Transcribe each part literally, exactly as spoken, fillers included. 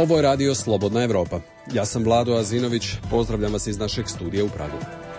Ovo je radio Slobodna Evropa. Ja sam Vlado Azinović, pozdravljam vas iz našeg studija u Pragu.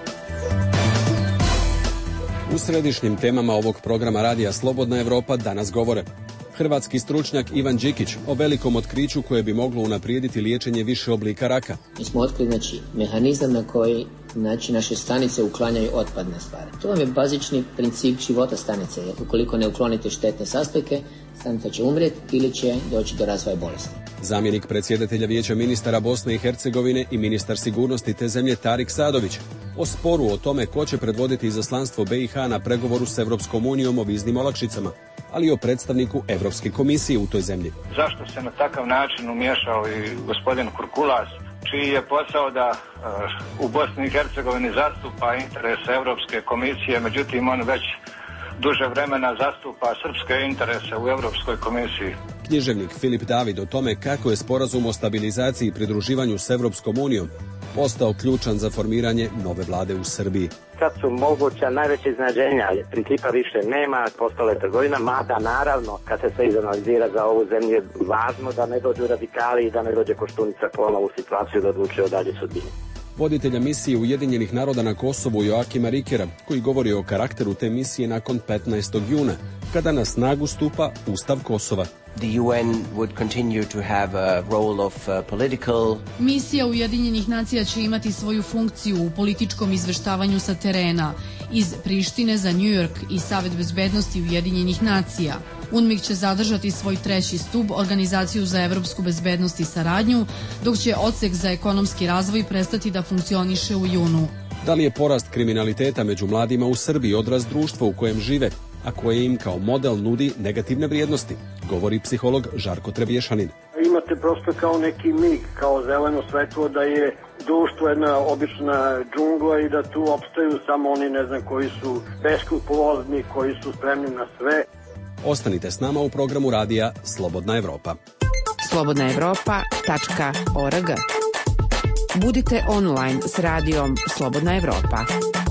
U središnjim temama ovog programa radija Slobodna Evropa danas govore hrvatski stručnjak Ivan Đikić o velikom otkriću koje bi moglo unaprijediti liječenje više oblika raka. Mi smo otkrili znači, mehanizam na koji znači, naše stanice uklanjaju otpadne stvari. To vam je bazični princip života stanice, jer ukoliko ne uklonite štetne sastojke, stanica će umrijeti ili će doći do razvoja bolesti. Zamjenik predsjedatelja Vijeća ministara Bosne i Hercegovine i ministar sigurnosti te zemlje Tarik Sadović o sporu o tome ko će predvoditi izaslanstvo B i H na pregovoru s Europskom unijom o viznim olakšicama, ali i o predstavniku Europske komisije u toj zemlji. Zašto se na takav način umiješao i gospodin Kurkulas, čiji je posao da uh, u Bosni i Hercegovini zastupa interese Europske komisije, međutim on već duže vremena zastupa srpske interese u Europskoj komisiji. Književnik Filip David o tome kako je sporazum o stabilizaciji i pridruživanju s Europskom unijom postao ključan za formiranje nove vlade u Srbiji. Sad su moguća najveće iznenađenja, ali principa više nema, postala je trgovina, mada naravno kad se sve izanalizira za ovu zemlju je važno da ne dođu radikali i da ne dođe Koštunica ponovo u situaciju da odlučuje o dalje sudbini. Voditelja misije Ujedinjenih naroda na Kosovu Joakima Rikera, koji govori o karakteru te misije nakon petnaestog juna, kada na snagu stupa Ustav Kosova. The U N would continue to have a role of uh, political... Misija Ujedinjenih nacija će imati svoju funkciju u političkom izveštavanju sa terena, iz Prištine za New York i Savet bezbednosti Ujedinjenih nacija. UNMIK će zadržati svoj treći stub, Organizaciju za evropsku bezbednost i saradnju, dok će odsek za ekonomski razvoj prestati da funkcioniše u junu. Da li je porast kriminaliteta među mladima u Srbiji odraz društva u kojem žive, a koje im kao model nudi negativne vrijednosti, govori psiholog Žarko Trebješanin. Imate prosto kao neki mig, kao zeleno svetlo da je društvo jedna obična džungla i da tu opstaju samo oni, ne znam, koji su beskrupulozni, koji su spremni na sve. Ostanite s nama u programu radija Slobodna Evropa. slobodna evropa tačka org. Budite online s radijom Slobodna Evropa.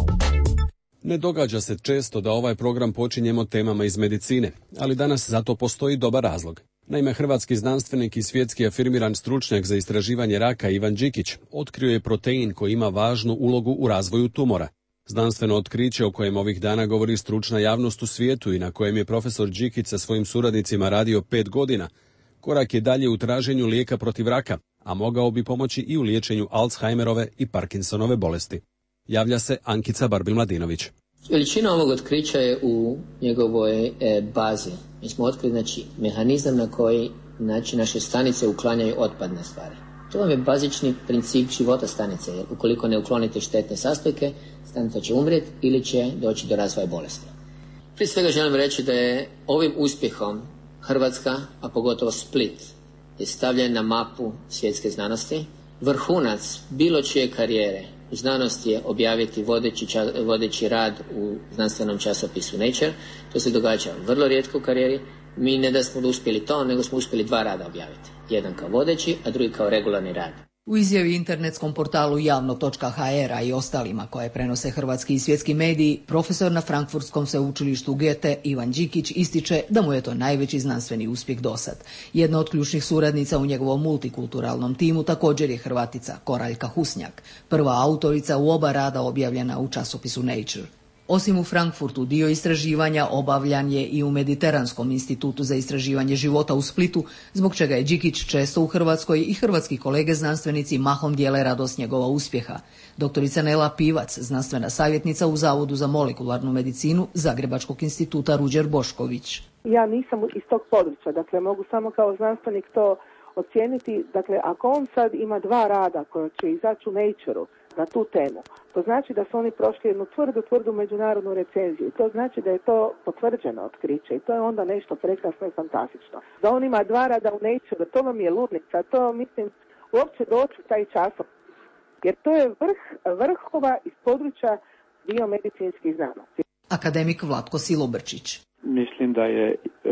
Ne događa se često da ovaj program počinjemo temama iz medicine, ali danas zato postoji dobar razlog. Naime, hrvatski znanstvenik i svjetski afirmiran stručnjak za istraživanje raka Ivan Đikić otkrio je protein koji ima važnu ulogu u razvoju tumora. Znanstveno otkriće o kojem ovih dana govori stručna javnost u svijetu i na kojem je profesor Đikić sa svojim suradnicima radio pet godina, korak je dalje u traženju lijeka protiv raka, a mogao bi pomoći i u liječenju Alzheimerove i Parkinsonove bolesti. Javlja se Ankica Barbil-Mladinović. Veličina ovog otkrića je u njegovoj e, bazi. Mi smo otkrili znači, mehanizam na koji znači, naše stanice uklanjaju otpadne stvari. To vam je bazični princip života stanice, jer ukoliko ne uklonite štetne sastojke, stanica će umrijeti ili će doći do razvoja bolesti. Prije svega želim reći da je ovim uspjehom Hrvatska, a pogotovo Split, je stavljen na mapu svjetske znanosti. Vrhunac bilo čije karijere u znanosti je objaviti vodeći, ča, vodeći rad u znanstvenom časopisu Nature. To se događa vrlo rijetko u karijeri. Mi ne da smo uspjeli to, nego smo uspjeli dva rada objaviti. Jedan kao vodeći, a drugi kao regularni rad. U izjavi internetskom portalu javno točka ha er a i ostalima koje prenose hrvatski i svjetski mediji, profesor na Frankfurtskom sveučilištu Goethe Ivan Đikić ističe da mu je to najveći znanstveni uspjeh dosad. Jedna od ključnih suradnica u njegovom multikulturalnom timu također je Hrvatica Koraljka Husnjak, prva autorica u oba rada objavljena u časopisu Nature. Osim u Frankfurtu, dio istraživanja obavljan je i u Mediteranskom institutu za istraživanje života u Splitu, zbog čega je Đikić često u Hrvatskoj i hrvatski kolege znanstvenici mahom dijele radost njegova uspjeha. Doktorica Nela Pivac, znanstvena savjetnica u Zavodu za molekularnu medicinu Zagrebačkog instituta Ruđer Bošković. Ja nisam iz tog područja, dakle mogu samo kao znanstvenik to ocijeniti. Dakle, ako on sad ima dva rada koja će izaći u Nature-u na tu temu, to znači da su oni prošli jednu tvrdu, tvrdu međunarodnu recenziju. To znači da je to potvrđeno otkriće i to je onda nešto prekrasno i fantastično. Da on ima dva rada u Nature, to vam je ludnica, to mislim uopće doći u taj časopis. Jer to je vrh vrhova iz područja biomedicinskih znanosti. Akademik Vlatko Silobrčić. Mislim da je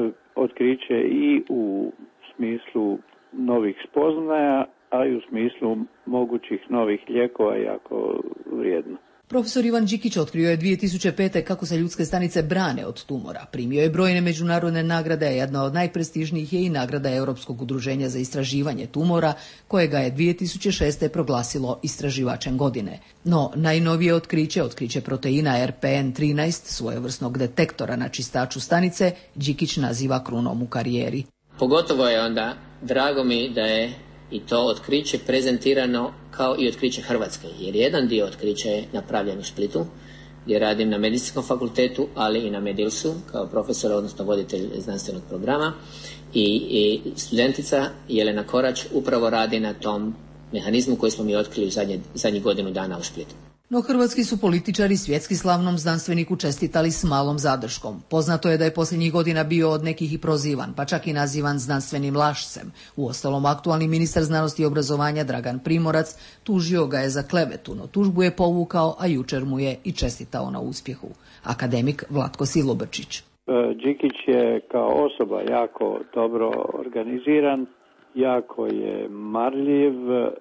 otkriće i u smislu novih spoznaja, a i u smislu mogućih novih lijekova jako vrijedno. Profesor Ivan Đikić otkrio je dvije tisuće pete kako se ljudske stanice brane od tumora. Primio je brojne međunarodne nagrade, a jedna od najprestižnijih je i nagrada Europskog udruženja za istraživanje tumora, kojega je dvije tisuće šeste proglasilo istraživačem godine. No, najnovije otkriće, otkriće proteina er pe en trinaest, svojevrsnog detektora na čistaču stanice, Đikić naziva krunom u karijeri. Pogotovo je onda drago mi da je i to otkriće prezentirano kao i otkriće Hrvatske, jer jedan dio otkrića je napravljen u Splitu, gdje radim na medicinskom fakultetu, ali i na Medilsu kao profesor, odnosno voditelj znanstvenog programa, i, i studentica Jelena Korać upravo radi na tom mehanizmu koji smo mi otkrili u zadnje, zadnjih godinu dana u Splitu. No hrvatski su političari svjetski slavnom znanstveniku čestitali s malom zadrškom. Poznato je da je posljednjih godina bio od nekih i prozivan, pa čak i nazivan znanstvenim lašcem. Uostalom, aktualni ministar znanosti i obrazovanja Dragan Primorac tužio ga je za klevetu, no tužbu je povukao, a jučer mu je i čestitao na uspjehu. Akademik Vlatko Silobrčić. Đikić je kao osoba jako dobro organiziran, jako je marljiv,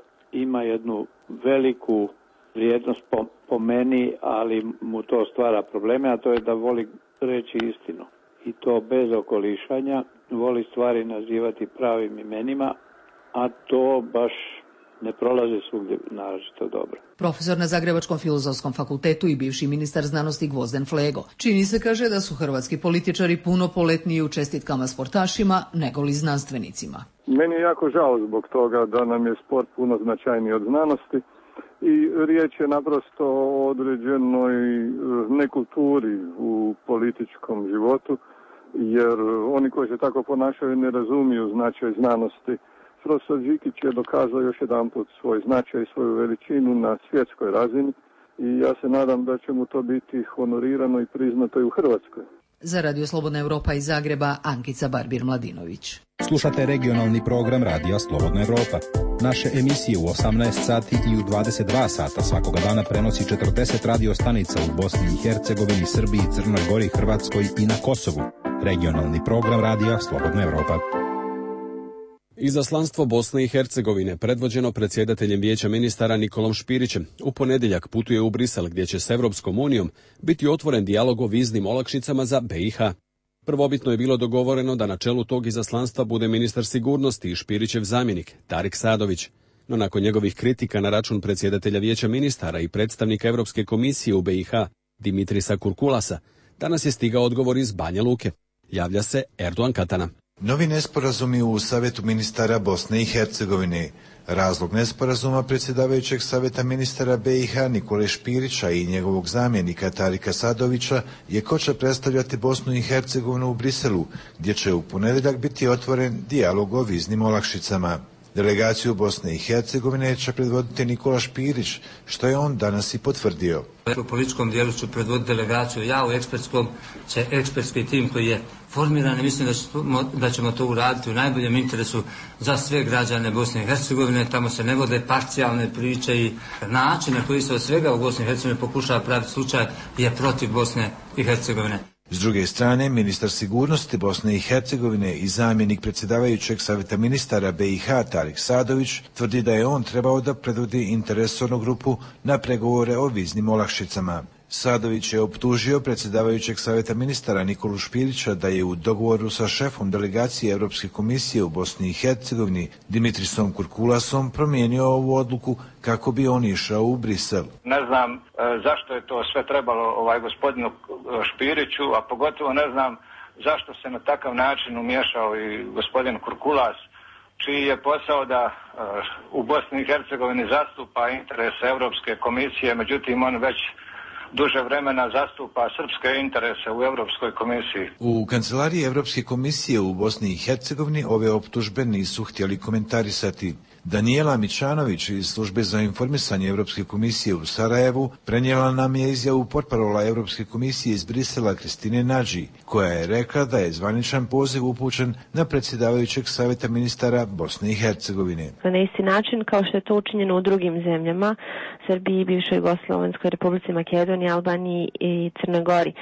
ima jednu veliku vrijednost po, po meni, ali mu to stvara probleme, a to je da voli reći istinu. I to bez okolišanja, voli stvari nazivati pravim imenima, a to baš ne prolazi svugdje naročito dobro. Profesor na Zagrebačkom filozofskom fakultetu i bivši ministar znanosti Gvozden Flego. Čini se, kaže, da su hrvatski političari puno poletniji u čestitkama sportašima nego li znanstvenicima. Meni je jako žao zbog toga da nam je sport puno značajniji od znanosti. I riječ je naprosto o određenoj nekulturi u političkom životu, jer oni koji se tako ponašaju ne razumiju značaj znanosti. Profesor Đikić je dokazao još jedanput svoj značaj i svoju veličinu na svjetskoj razini i ja se nadam da će mu to biti honorirano i priznato i u Hrvatskoj. Za Radio Slobodna Evropa iz Zagreba, Ankica Barbir-Mladinović. Slušate regionalni program Radija Slobodna Evropa. Naše emisije u osamnaest sati i u dvadeset dva sata svakoga dana prenosi četrdeset radio stanica u Bosni i Hercegovini, Srbiji, Crnoj Gori, Hrvatskoj i na Kosovu. Regionalni program Radija Slobodna Evropa. Izaslanstvo Bosne i Hercegovine, predvođeno predsjedateljem Vijeća ministara Nikolom Špirićem, u ponedjeljak putuje u Brisel gdje će s Europskom unijom biti otvoren dijalog o viznim olakšicama za be i ha. Prvobitno je bilo dogovoreno da na čelu tog izaslanstva bude ministar sigurnosti i Špirićev zamjenik, Tarik Sadović. No nakon njegovih kritika na račun predsjedatelja Vijeća ministara i predstavnika Europske komisije u be i ha, Dimitrisa Kurkulasa, danas je stigao odgovor iz Banja Luke. Javlja se Erdogan Katana. Novi nesporazumi u Savjetu ministara Bosne i Hercegovine. Razlog nesporazuma predsjedavajućeg Savjeta ministara be i ha Nikole Špirića i njegovog zamjenika Tarika Sadovića je ko će predstavljati Bosnu i Hercegovinu u Briselu, gdje će u ponedjeljak biti otvoren dijalog o viznim olakšicama. Delegaciju Bosne i Hercegovine će predvoditi Nikola Špirić, što je on danas i potvrdio. U političkom dijelu ću predvoditi delegaciju, ja u ekspertskom će ekspertski tim koji je formiran i mislim da ćemo, da ćemo to uraditi u najboljem interesu za sve građane Bosne i Hercegovine. Tamo se ne vode parcijalne priče i način na koji se od svega u Bosni i Hercegovini pokušava praviti slučaj je protiv Bosne i Hercegovine. S druge strane, ministar sigurnosti Bosne i Hercegovine i zamjenik predsjedavajućeg Savjeta ministara be i ha Tarik Sadović tvrdi da je on trebao da predvodi interresornu grupu na pregovore o viznim olakšicama. Sadović je optužio predsjedavajućeg Savjeta ministara Nikolu Špirića da je u dogovoru sa šefom delegacije Europske komisije u Bosni i Hercegovini Dimitrisom Kurkulasom promijenio ovu odluku kako bi on išao u Brisel. Ne znam e, zašto je to sve trebalo ovaj gospodinu Špiriću, a pogotovo ne znam zašto se na takav način umiješao i gospodin Kurkulas, čiji je posao da e, u Bosni i Hercegovini zastupa interese Europske komisije, međutim on već duže vremena zastupa srpske interese u Europskoj komisiji. U kancelariji Europske komisije u Bosni i Hercegovini ove optužbe nisu htjeli komentarisati. Danijela Mičanović iz službe za informisanje Europske komisije u Sarajevu prenijela nam je izjavu portparola Europske komisije iz Brisela Kristine Nadži, koja je rekla da je zvaničan poziv upućen na predsjedavajućeg Savjeta ministara Bosne i Hercegovine. Na isti način kao što je to učinjeno u drugim zemljama, Srbiji, bivšoj Jugoslovenskoj Republici Makedoniji, Albaniji i Crnoj Gori.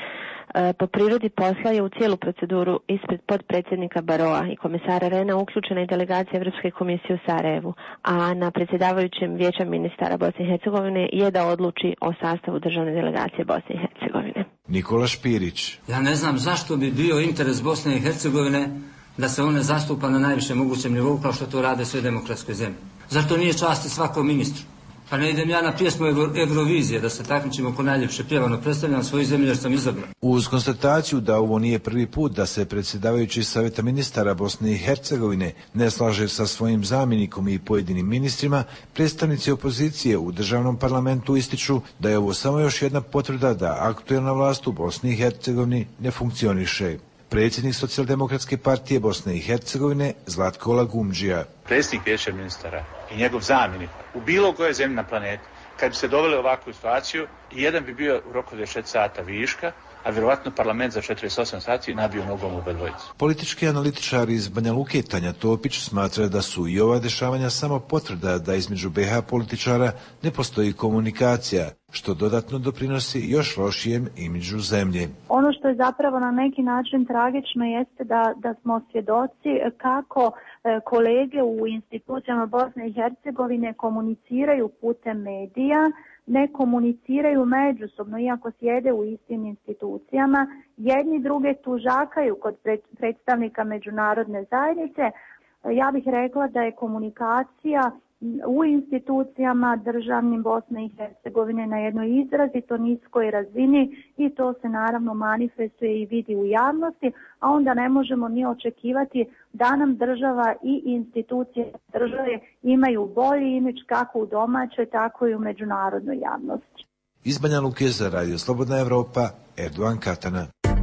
Po prirodi posla je u cijelu proceduru ispred podpredsjednika Baroa i komesara Rena uključena i delegacija Evropske komisije u Sarajevu, a na predsjedavajućem Vijeća ministara Bosne i Hercegovine je da odluči o sastavu državne delegacije Bosne i Hercegovine. Nikola Špirić. Ja ne znam zašto bi bio interes Bosne i Hercegovine da se one zastupa na najvišem mogućem nivou kao što to rade sve demokratske zemlje. Zar to nije časti svakom ministru? Pa ne idem ja na pjesmu Eurovizije da se takmičimo ko najljepše pjevano, predstavljam svoju zemlju jer sam izabran. Uz konstataciju da ovo nije prvi put da se predsjedavajući Saveta ministara Bosne i Hercegovine ne slaže sa svojim zamjenikom i pojedinim ministrima, predstavnici opozicije u državnom parlamentu ističu da je ovo samo još jedna potvrda da aktuelna vlast u Bosni i Hercegovini ne funkcioniše. Predsjednik Socijaldemokratske partije Bosne i Hercegovine Zlatko Lagumdžija. Predsjednik Vijeća ministara i njegov zamjenik u bilo kojoj zemlji na planeti, kad bi se doveli u ovakvu situaciju, jedan bi bio u roku dvadeset četiri sata viška, a vjerovatno parlament za četrdeset osam sati nabio nogom u bedvojicu. Politički analitičar iz Banja Luke Tanja Topić smatra da su i ova dešavanja samo potvrda da između be ha političara ne postoji komunikacija, što dodatno doprinosi još lošijem imidžu zemlje. Ono što je zapravo na neki način tragično jeste da, da smo svjedoci kako e, kolege u institucijama Bosne i Hercegovine komuniciraju putem medija, ne komuniciraju međusobno, iako sjede u istim institucijama, jedni druge tužakaju kod predstavnika međunarodne zajednice. Ja bih rekla da je komunikacija u institucijama državnim Bosne i Hercegovine na jednoj izrazito niskoj razini i to se naravno manifestuje i vidi u javnosti, a onda ne možemo ni očekivati da nam država i institucije države imaju bolji imidž kako u domaćoj, tako i u međunarodnoj javnosti. Iz Banja Luke za Radio Slobodna Evropa, Erdogan Katana.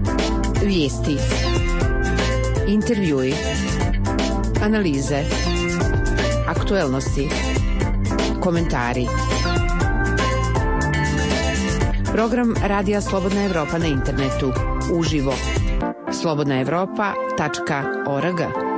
Vijesti, intervjui, analize, aktuelnosti, komentari. Program Radija Slobodna Evropa na internetu, uživo. slobodna evropa tačka org.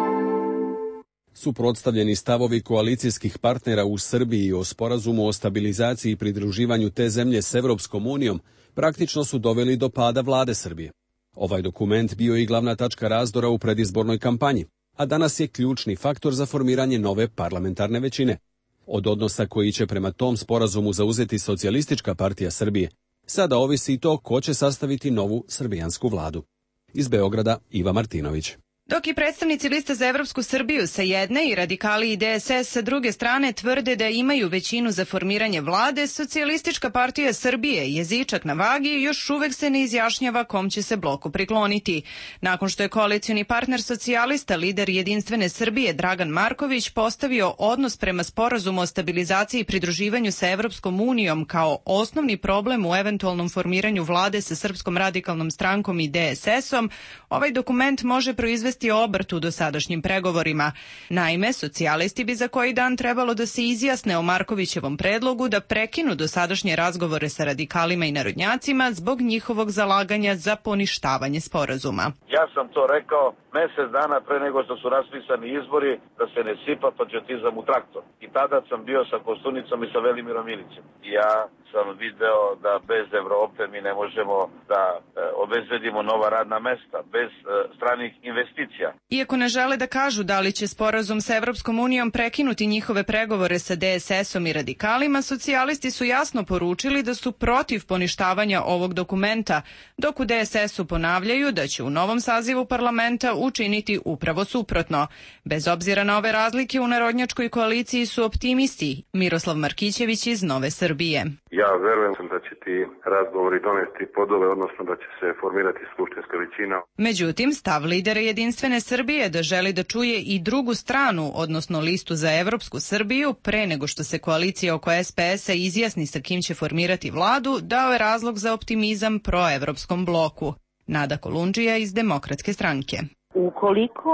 Suprotstavljeni stavovi koalicijskih partnera u Srbiji o sporazumu o stabilizaciji i pridruživanju te zemlje s Evropskom unijom praktično su doveli do pada vlade Srbije. Ovaj dokument bio je i glavna tačka razdora u predizbornoj kampanji, a danas je ključni faktor za formiranje nove parlamentarne većine. Od odnosa koji će prema tom sporazumu zauzeti Socijalistička partija Srbije, sada ovisi i to ko će sastaviti novu srbijansku vladu. Iz Beograda, Iva Martinović. Dok i predstavnici Liste za Evropsku Srbiju sa jedne i radikali i de es es sa druge strane tvrde da imaju većinu za formiranje vlade, Socijalistička partija Srbije, jezičak na vagi, još uvek se ne izjašnjava kom će se bloku prikloniti. Nakon što je koalicioni partner socijalista, lider Jedinstvene Srbije Dragan Marković postavio odnos prema sporazumu o stabilizaciji i pridruživanju sa Evropskom unijom kao osnovni problem u eventualnom formiranju vlade sa Srpskom radikalnom strankom i de es esom, ovaj dokument može proizvesti obrt u dosadašnjim pregovorima. Naime, socijalisti bi za koji dan trebalo da se izjasne o Markovićevom predlogu da prekinu dosadašnje razgovore sa radikalima i narodnjacima zbog njihovog zalaganja za poništavanje sporazuma. Ja sam to rekao mjesec dana pre nego što su raspisani izbori da se ne sipa patriotizam u traktor. I tada sam bio sa Kostunicom i sa Velimirom Ilicem. Ja sam video da bez Evrope mi ne možemo da e, obezbedimo nova radna mesta, bez e, stranih investicija. Iako ne žele da kažu da li će sporazum sa Evropskom unijom prekinuti njihove pregovore sa de es esom i radikalima, socijalisti su jasno poručili da su protiv poništavanja ovog dokumenta, dok u de es esu ponavljaju da će u novom sazivu parlamenta učiniti upravo suprotno. Bez obzira na ove razlike, u narodnjačkoj koaliciji su optimisti. Miroslav Markićević iz Nove Srbije. Ja verujem da će ti razgovori donesti plodove, odnosno da će se formirati skupštinska većina. Međutim, stav lidera Jedinstvene Srbije da želi da čuje i drugu stranu, odnosno listu za Evropsku Srbiju, pre nego što se koalicija oko es pe esa izjasni sa kim će formirati vladu, dao je razlog za optimizam proevropskom bloku. Nada Kolundžija iz Demokratske stranke. Ukoliko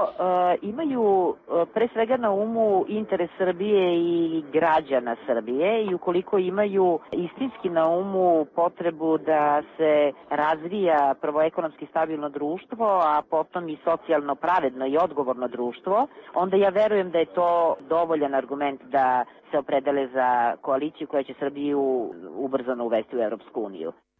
uh, imaju uh, pre svega na umu interes Srbije i građana Srbije i ukoliko imaju istinski na umu potrebu da se razvija prvo ekonomski stabilno društvo, a potom i socijalno pravedno i odgovorno društvo, onda ja verujem da je to dovoljan argument da se opredele za koaliciju koja će Srbiju ubrzano uvesti u Evropsku uniju.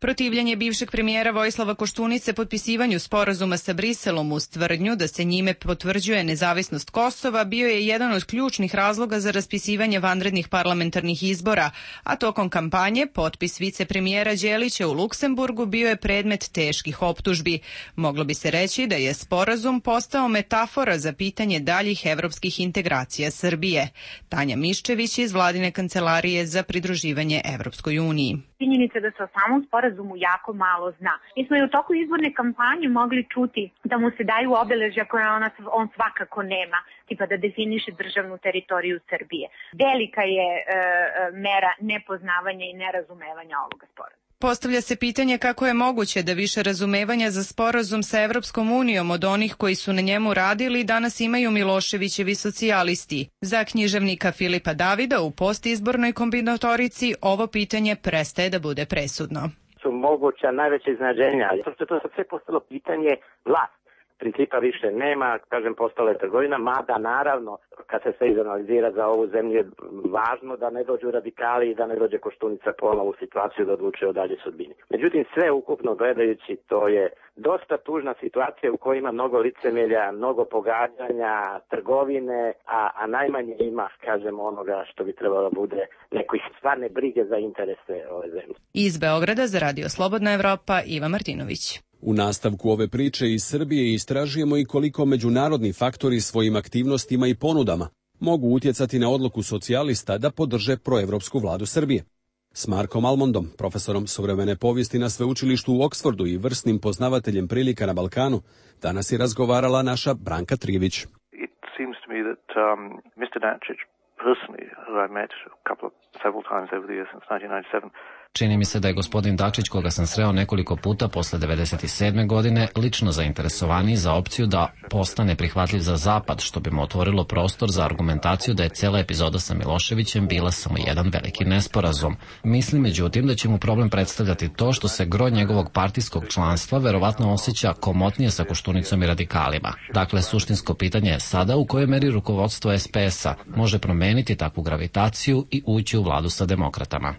Protivljenje bivšeg premijera Vojislava Koštunice potpisivanju sporazuma sa Briselom uz tvrdnju da se njime potvrđuje nezavisnost Kosova bio je jedan od ključnih razloga za raspisivanje vanrednih parlamentarnih izbora, a tokom kampanje potpis vicepremijera Đelića u Luksemburgu bio je predmet teških optužbi. Moglo bi se reći da je sporazum postao metafora za pitanje daljih evropskih integracija Srbije. Tanja Miščević iz Vladine kancelarije za pridruživanje Evropskoj uniji. Činjenica da se o samom sporazumu jako malo zna. Mi smo i u toku izborne kampanje mogli čuti da mu se daju obeležja koje ona, on svakako nema, tipa da definiše državnu teritoriju Srbije. Velika je e, mera nepoznavanja i nerazumevanja ovoga sporazuma. Postavlja se pitanje kako je moguće da više razumevanja za sporazum sa Evropskom unijom od onih koji su na njemu radili danas imaju Miloševićevi socijalisti. Za književnika Filipa Davida u postizbornoj kombinatorici ovo pitanje prestaje da bude presudno. Su moguća najveća iznenađenja, to, to sve postalo pitanje vlast. Principa više nema, kažem, postala je trgovina, mada naravno kad se sve izanalizira za ovu zemlju je važno da ne dođu radikali i da ne dođe Koštunica ponovo u situaciju da odlučuje o dalje sudbini. Međutim, sve ukupno gledajući to je dosta tužna situacija u kojoj ima mnogo licemelja, mnogo pogađanja, trgovine, a, a najmanje ima, kažem, onoga što bi trebalo da bude nekoj stvarne brige za interese ove zemlje. Iz Beograda za Radio Slobodna Evropa, Iva Martinović. U nastavku ove priče iz Srbije istražujemo i koliko međunarodni faktori svojim aktivnostima i ponudama mogu utjecati na odluku socijalista da podrže proevropsku vladu Srbije. S Markom Almondom, profesorom suvremene povijesti na sveučilištu u Oksfordu i vrsnim poznavateljem prilika na Balkanu, danas je razgovarala naša Branka Trijević. It seems to me that um, mister Dačić personally, who I met a couple of several times over the years since nineteen ninety-seven, Čini mi se da je gospodin Dačić, koga sam sreo nekoliko puta posle devedeset sedme godine, lično zainteresovaniji za opciju da postane prihvatljiv za Zapad, što bi mu otvorilo prostor za argumentaciju da je cela epizoda sa Miloševićem bila samo jedan veliki nesporazum. Mislim, međutim, da će mu problem predstavljati to što se gro njegovog partijskog članstva verovatno osjeća komotnije sa Koštunicom i radikalima. Dakle, suštinsko pitanje je sada u kojoj meri rukovodstvo es pe es-a može promeniti takvu gravitaciju i ući u vladu sa demokratama.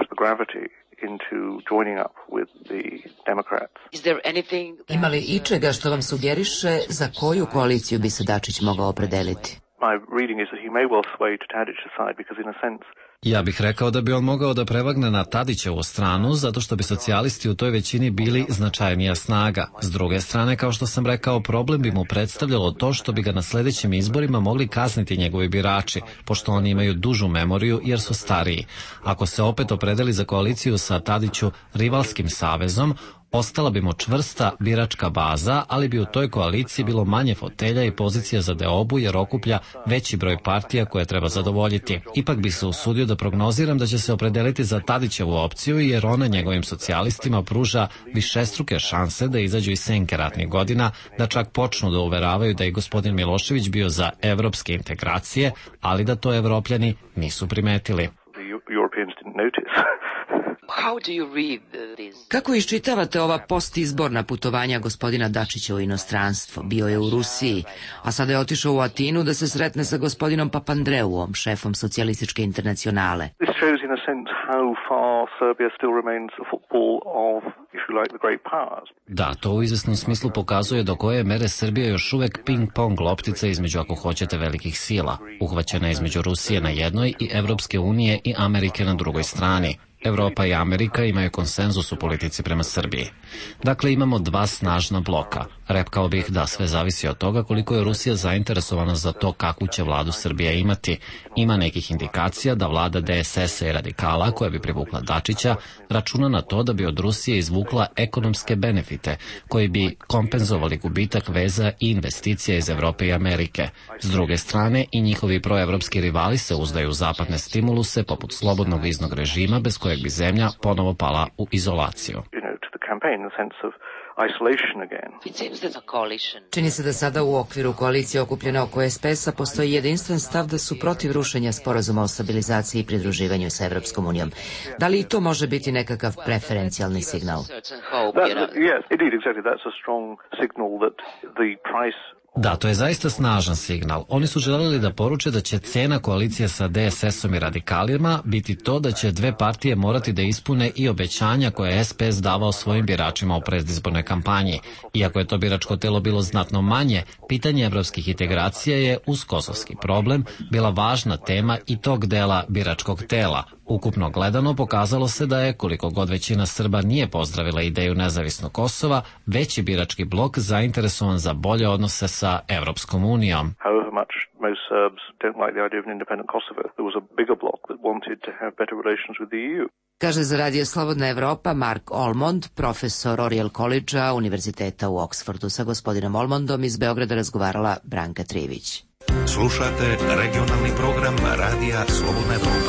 Ima li ičega što vam sugeriše za koju koaliciju bi se Dačić mogao opredeliti? Ja bih rekao da bi on mogao da prevagne na Tadićevu stranu, zato što bi socijalisti u toj većini bili značajnija snaga. S druge strane, kao što sam rekao, problem bi mu predstavljalo to što bi ga na sledećim izborima mogli kazniti njegovi birači, pošto oni imaju dužu memoriju jer su stariji. Ako se opet opredeli za koaliciju sa Tadiću rivalskim savezom, ostala bi mu čvrsta biračka baza, ali bi u toj koaliciji bilo manje fotelja i pozicija za deobu jer okuplja veći broj partija koje treba zadovoljiti. Ipak bi se usudio da prognoziram da će se opredeliti za Tadićevu opciju jer ona njegovim socijalistima pruža višestruke šanse da izađu iz senke ratnih godina, da čak počnu da uveravaju da je gospodin Milošević bio za evropske integracije, ali da to Evropljani nisu primetili. Kako iščitavate ova postizborna putovanja gospodina Dačića u inostranstvo? Bio je u Rusiji, a sada je otišao u Atinu da se sretne sa gospodinom Papandreuom, šefom socijalističke internacionale. Da, to u izvesnom smislu pokazuje do koje mere Srbija još uvek ping-pong loptica između, ako hoćete, velikih sila, uhvaćena između Rusije na jednoj i Evropske unije i Amerike na drugoj strani. Evropa i Amerika imaju konsenzus u politici prema Srbiji. Dakle, imamo dva snažna bloka. Rekao bih da sve zavisi od toga koliko je Rusija zainteresovana za to kakvu će vladu Srbija imati. Ima nekih indikacija da vlada de es es-a i radikala, koja bi privukla Dačića, računa na to da bi od Rusije izvukla ekonomske benefite, koji bi kompenzovali gubitak veza i investicija iz Evrope i Amerike. S druge strane, i njihovi proevropski rivali se uzdaju u zapadne stimuluse, poput slobodnog viznog režima, bez kojeg bi zemlja ponovo pala u izolaciju. Čini se da sada u okviru koalicije okupljene oko es pe es-a postoji jedinstven stav da su protiv rušenja sporazuma o stabilizaciji i pridruživanju sa Evropskom unijom. Da li i to može biti nekakav preferencijalni signal? Da, to je zaista snažan signal. Oni su želeli da poruče da će cena koalicije sa D S S-om i radikalima biti to da će dve partije morati da ispune i obećanja koje je S P S davao svojim biračima u predizbornoj kampanji. Iako je to biračko telo bilo znatno manje, pitanje evropskih integracija je uz kosovski problem bila važna tema i tog dela biračkog tela. Ukupno gledano pokazalo se da je, koliko god većina Srba nije pozdravila ideju nezavisnog Kosova, veći birački blok zainteresovan za bolje odnose sa Evropskom unijom. However much most Serbs don't like the idea of an independent Kosovo, there was a bigger bloc that wanted to have better relations with the E U. Kaže za Radio Slobodna Evropa Mark Olmond, profesor Oriel College-a Univerziteta u Oksfordu. Sa gospodinom Olmondom iz Beograda razgovarala Branka Trivić. Slušate regionalni program Radija Slobodna Evropa.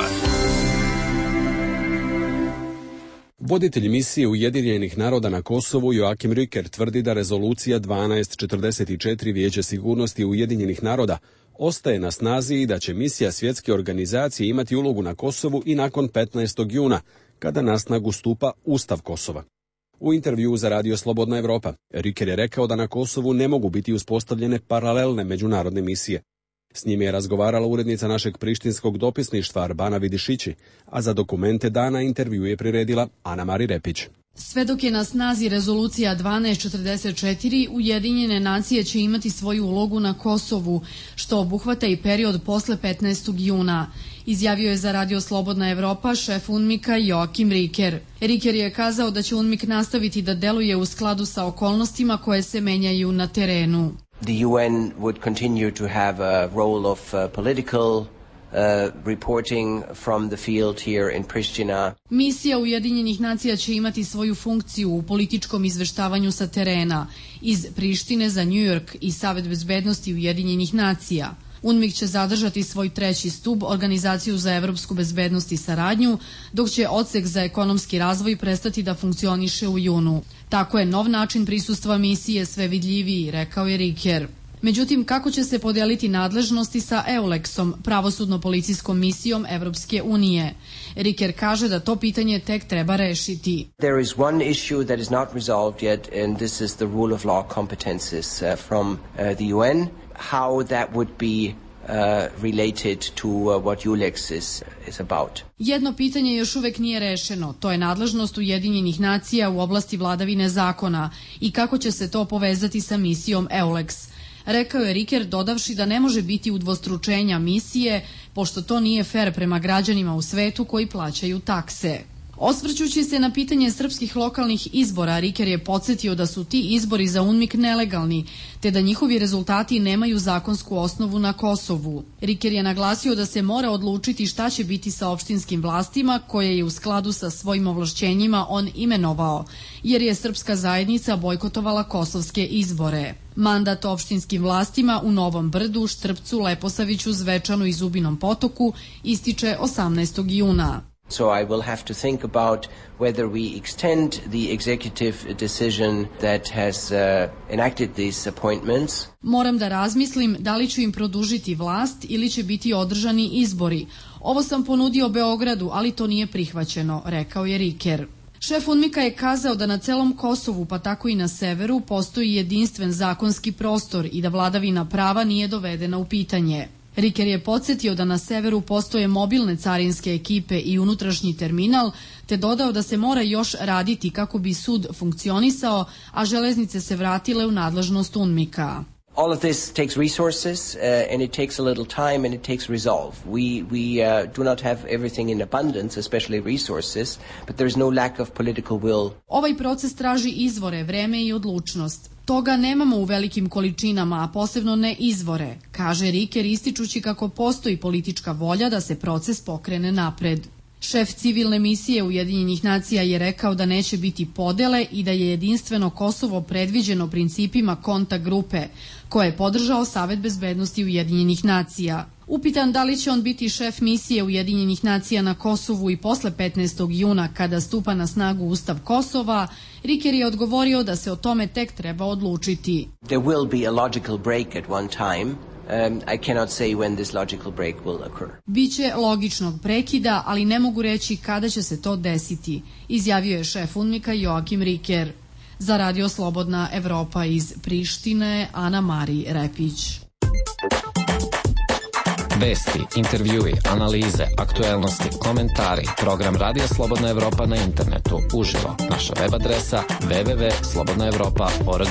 Voditelj misije Ujedinjenih naroda na Kosovu Joakim Riker tvrdi da rezolucija dvanaest četrdeset četiri Vijeća sigurnosti Ujedinjenih naroda ostaje na snazi i da će misija svjetske organizacije imati ulogu na Kosovu i nakon petnaestog juna, kada na snagu stupa Ustav Kosova. U intervjuu za Radio Slobodna Evropa, Riker je rekao da na Kosovu ne mogu biti uspostavljene paralelne međunarodne misije. S njim je razgovarala urednica našeg prištinskog dopisništva Arbana Vidišići, a za dokumente dana intervju je priredila Ana Mari Repić. Sve dok je na snazi rezolucija dvanaest četrdeset četiri, Ujedinjene nacije će imati svoju ulogu na Kosovu, što obuhvata i period posle petnaestog juna. Izjavio je za Radio Slobodna Evropa šef UNMIK-a Joakim Riker. Riker je kazao da će UNMIK nastaviti da deluje u skladu sa okolnostima koje se menjaju na terenu. The U N would continue to have a role of uh, political Uh, reporting from the field here in Pristina. Misija Ujedinjenih nacija će imati svoju funkciju u političkom izveštavanju sa terena iz Prištine za New York i Savet bezbednosti Ujedinjenih nacija. UNMIK će zadržati svoj treći stub, Organizaciju za evropsku bezbednost i saradnju, dok će odsek za ekonomski razvoj prestati da funkcioniše u junu. Tako je nov način prisustva misije sve vidljiviji, rekao je Riker. Međutim, kako će se podeliti nadležnosti sa EULEX-om, pravosudno-policijskom misijom Evropske unije? Riker kaže da to pitanje tek treba rešiti. There is one issue that is not resolved yet, and this is the rule of law competences uh, from uh, the U N. How that would be uh, related to uh, what EULEX is, is about. Jedno pitanje još uvek nije rešeno. To je nadležnost Ujedinjenih nacija u oblasti vladavine zakona i kako će se to povezati sa misijom EULEX. Rekao je Riker, dodavši da ne može biti udvostručenja misije, pošto to nije fer prema građanima u svetu koji plaćaju takse. Osvrćući se na pitanje srpskih lokalnih izbora, Riker je podsjetio da su ti izbori za UNMIK nelegalni, te da njihovi rezultati nemaju zakonsku osnovu na Kosovu. Riker je naglasio da se mora odlučiti šta će biti sa opštinskim vlastima, koje je u skladu sa svojim ovlašćenjima on imenovao, jer je srpska zajednica bojkotovala kosovske izbore. Mandat opštinskim vlastima u Novom Brdu, Štrpcu, Leposaviću, Zvečanu i Zubinom Potoku ističe osamnaestog juna. So I will have to think about whether we extend the executive decision that has uh, enacted these appointments. Moram da razmislim da li ću im produžiti vlast ili će biti održani izbori. Ovo sam ponudio Beogradu, ali to nije prihvaćeno, rekao je Riker. Šef UNMIK-a je kazao da na celom Kosovu, pa tako i na severu, postoji jedinstven zakonski prostor i da vladavina prava nije dovedena u pitanje. Riker je podsjetio da na severu postoje mobilne carinske ekipe i unutrašnji terminal, te dodao da se mora još raditi kako bi sud funkcionisao, a železnice se vratile u nadležnost UNMIK-a. All of this takes resources uh, and it takes a little time and it takes resolve. We, we uh, do not have everything in abundance, especially resources, but there is no lack of political will. Ovaj proces traži izvore, vreme i odlučnost. Toga nemamo u velikim količinama, a posebno ne izvore, kaže Riker ističući kako postoji politička volja da se proces pokrene napred. Šef civilne misije Ujedinjenih nacija je rekao da neće biti podele i da je jedinstveno Kosovo predviđeno principima konta grupe, koje je podržao Savet bezbednosti Ujedinjenih nacija. Upitan da li će on biti šef misije Ujedinjenih nacija na Kosovu i posle petnaestog juna kada stupa na snagu Ustav Kosova, Riker je odgovorio da se o tome tek treba odlučiti. There will be a logical break at one time. Um, I cannot say when this logical break will occur. Biće logičnog prekida, ali ne mogu reći kada će se to desiti, izjavio je šef UNMIK-a Joakim Riker. Za Radio Slobodna Evropa iz Prištine, Ana Mari Repić. Vesti, intervjui, analize, aktuelnosti, komentari, program Radija Slobodna Evropa na internetu, uživo. Naša web adresa w w w tačka slobodna evropa tačka org.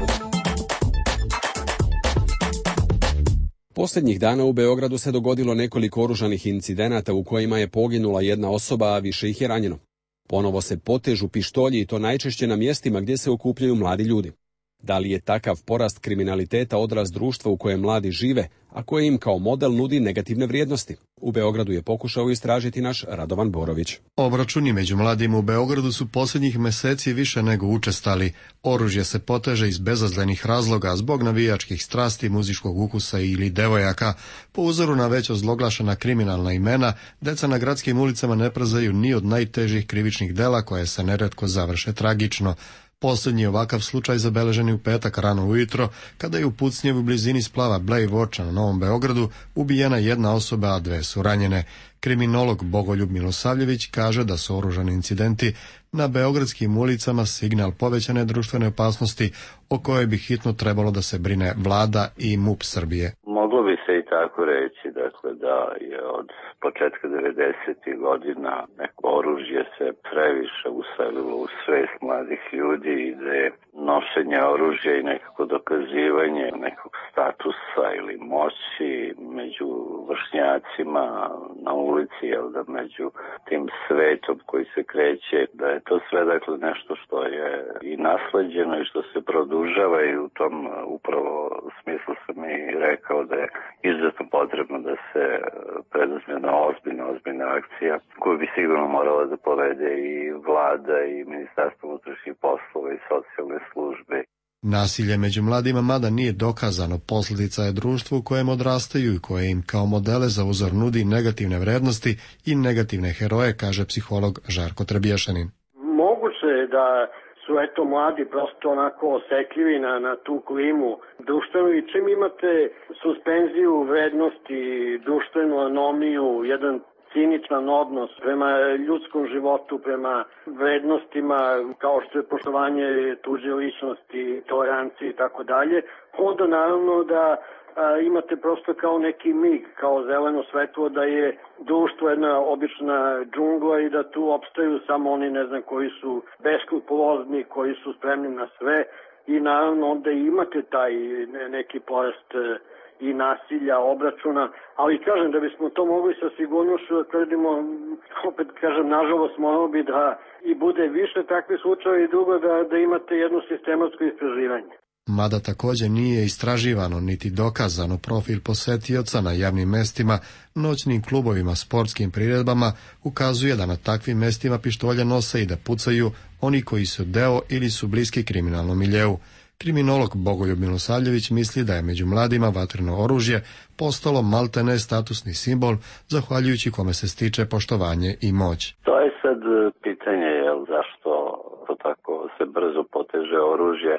Posljednjih dana u Beogradu se dogodilo nekoliko oružanih incidenata u kojima je poginula jedna osoba, a više ih je ranjeno. Ponovo se potežu pištolji i to najčešće na mjestima gdje se okupljaju mladi ljudi. Da li je takav porast kriminaliteta odraz društva u kojem mladi žive, a koje im kao model nudi negativne vrijednosti? U Beogradu je pokušao istražiti naš Radovan Borović. Obračuni među mladima u Beogradu su posljednjih meseci više nego učestali. Oružje se poteže iz bezazlenih razloga zbog navijačkih strasti, muzičkog ukusa ili devojaka. Po uzoru na već ozloglašena kriminalna imena, deca na gradskim ulicama ne prezaju ni od najtežih krivičnih dela koje se neretko završe tragično. Posljednji ovakav slučaj zabeležen je u petak rano ujutro, kada je u pucnjevu blizini splava Blej Voča na Novom Beogradu ubijena jedna osoba, a dve su ranjene. Kriminolog Bogoljub Milosavljević kaže da su oružani incidenti na beogradskim ulicama signal povećane društvene opasnosti o kojoj bi hitno trebalo da se brine vlada i MUP Srbije. Moglo bi se i tako reći, dakle, da je od početka devedesetih godina neko oružje se previše uselilo u svest mladih ljudi i da je nošenje oružja i nekako dokazivanje nekog statusa ili moći među vršnjacima na ulici, jel da među tim svetom koji se kreće, da je to sve dakle nešto što je i nasleđeno i što se produžava i u tom upravo smislu sam i rekao da je izuzetno potrebno da se preduzme na ozbiljna, ozbiljna akcija koju bi sigurno morala da povede i vlada i Ministarstvo unutrašnjih poslova i socijalne službe. Nasilje među mladima mada nije dokazano, posljedica je društvo u kojem odrastaju i koje im kao modele za uzor nudi negativne vrednosti i negativne heroje, kaže psiholog Žarko Trebješanin. Moguće je da su eto mladi prosto onako osetljivi na, na tu klimu društvenu i čim imate suspenziju vrednosti, društvenu anomiju, jedan ciničan odnos prema ljudskom životu, prema vrednostima kao što je poštovanje tuđe ličnosti, tolerancije i tako dalje, onda naravno da a, imate prosto kao neki mig, kao zeleno svetlo da je društvo jedna obična džungla i da tu opstaju samo oni, ne znam, koji su beskrupulozni, koji su spremni na sve i naravno onda imate taj neki porast i nasilja, obračuna, ali kažem da bismo to mogli sa sigurnošću da tvrdimo, opet kažem, nažalost moralo bi da i bude više takvih slučajeva i drugo da, da imate jedno sistematsko istraživanje. Mada također nije istraživano niti dokazano profil posetioca na javnim mestima, noćnim klubovima, sportskim priredbama, ukazuje da na takvim mestima pištolje nose i da pucaju oni koji su deo ili su bliski kriminalnom miljeu. Kriminolog Bogoljub Milosavljević misli da je među mladima vatreno oružje postalo maltene statusni simbol, zahvaljujući kome se stiče poštovanje i moć. To je sad pitanje, jel, zašto to tako se brzo poteže oružje,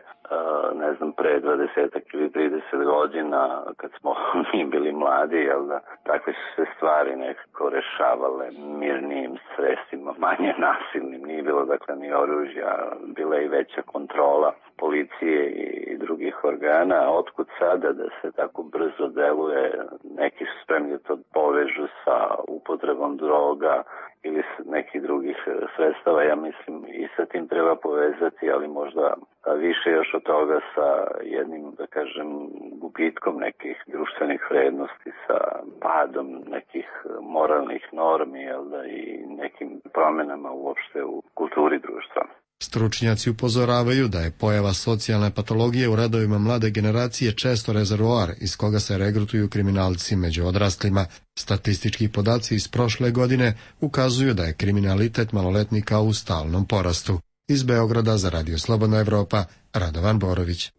ne znam, pre dvadeset ili trideset godina, kad smo mi bili mladi, jel da, takve su se stvari nekako rešavale mirnijim sredstvima, manje nasilnim, nije bilo dakle ni oružja, bila i veća kontrola policije i drugih organa, otkud sada da se tako brzo deluje, neki su spremni da to povežu sa upotrebom droga ili nekih drugih sredstava, ja mislim i sa tim treba povezati, ali možda više još od toga sa jednim, da kažem, gubitkom nekih društvenih vrednosti, sa padom nekih moralnih normi, jel da, i nekim promjenama uopšte u kulturi društva. Stručnjaci upozoravaju da je pojava socijalne patologije u redovima mlade generacije često rezervoar iz koga se regrutuju kriminalci među odraslima. Statistički podaci iz prošle godine ukazuju da je kriminalitet maloletnika u stalnom porastu. Iz Beograda za Radio Slobodna Evropa, Radovan Borović.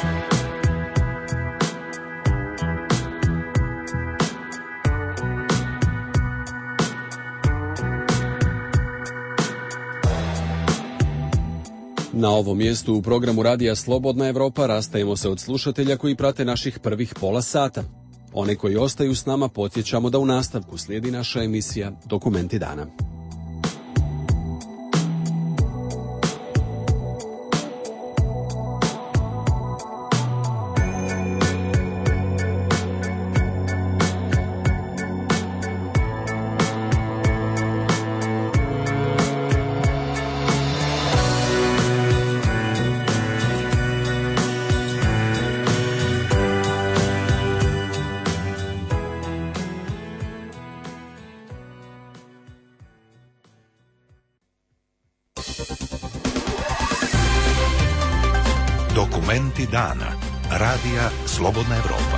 Na ovom mjestu u programu Radija Slobodna Evropa rastajemo se od slušatelja koji prate naših prvih pola sata. One koji ostaju s nama podsjećamo da u nastavku slijedi naša emisija Dokumenti dana. Dokumenti dana. Radija Slobodna Evropa.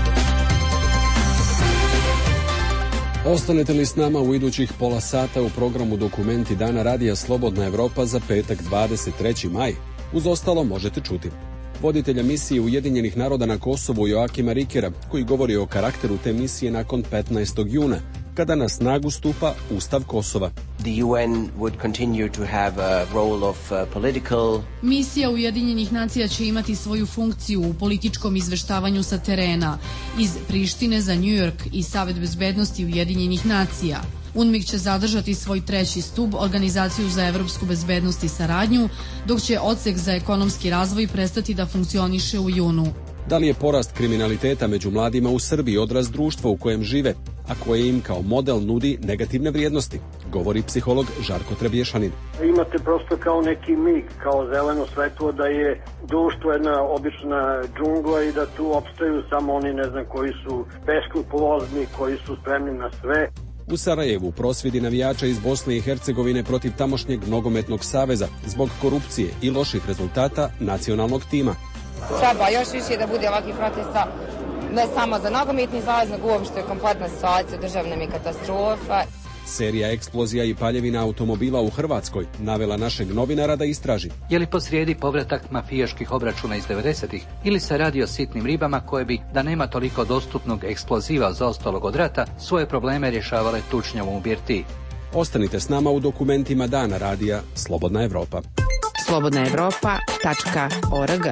Ostanete li s nama u idućih pola sata u programu Dokumenti dana Radija Slobodna Evropa za petak dvadeset treći maj? Uz ostalo možete čuti voditelja misije Ujedinjenih naroda na Kosovu Joakima Rikera, koji govori o karakteru te misije nakon petnaestog juna, kada na snagu stupa Ustav Kosova. The U N would continue to have a role of uh, political... Misija Ujedinjenih nacija će imati svoju funkciju u političkom izveštavanju sa terena iz Prištine za New York i Savet bezbednosti Ujedinjenih nacija. UNMIK će zadržati svoj treći stub, Organizaciju za evropsku bezbednost i saradnju, dok će odsek za ekonomski razvoj prestati da funkcioniše u junu. Da li je porast kriminaliteta među mladima u Srbiji odraz društva u kojem žive, a koje im kao model nudi negativne vrijednosti, govori psiholog Žarko Trebješanin. Imate prosto kao neki mig, kao zeleno svetlo da je društvo jedna obična džungla i da tu opstaju samo oni, ne znam, koji su beskrupulozni, koji su spremni na sve. U Sarajevu prosvjedi navijača iz Bosne i Hercegovine protiv tamošnjeg nogometnog saveza zbog korupcije i loših rezultata nacionalnog tima. Treba još više da bude ovakvih protesta, ne samo za nogometni savez, nego uopšte kompletna situacija državna mi katastrofa. Serija eksplozija i paljevina automobila u Hrvatskoj navela našeg novinara da istraži. Je li posrijedi povratak mafijaških obračuna iz devedesetih ili se radi o sitnim ribama koje bi, da nema toliko dostupnog eksploziva zaostalog od rata, svoje probleme rješavale tučnjavom u birtiji? Ostanite s nama u dokumentima dana radija Slobodna Evropa. slobodna evropa tačka org.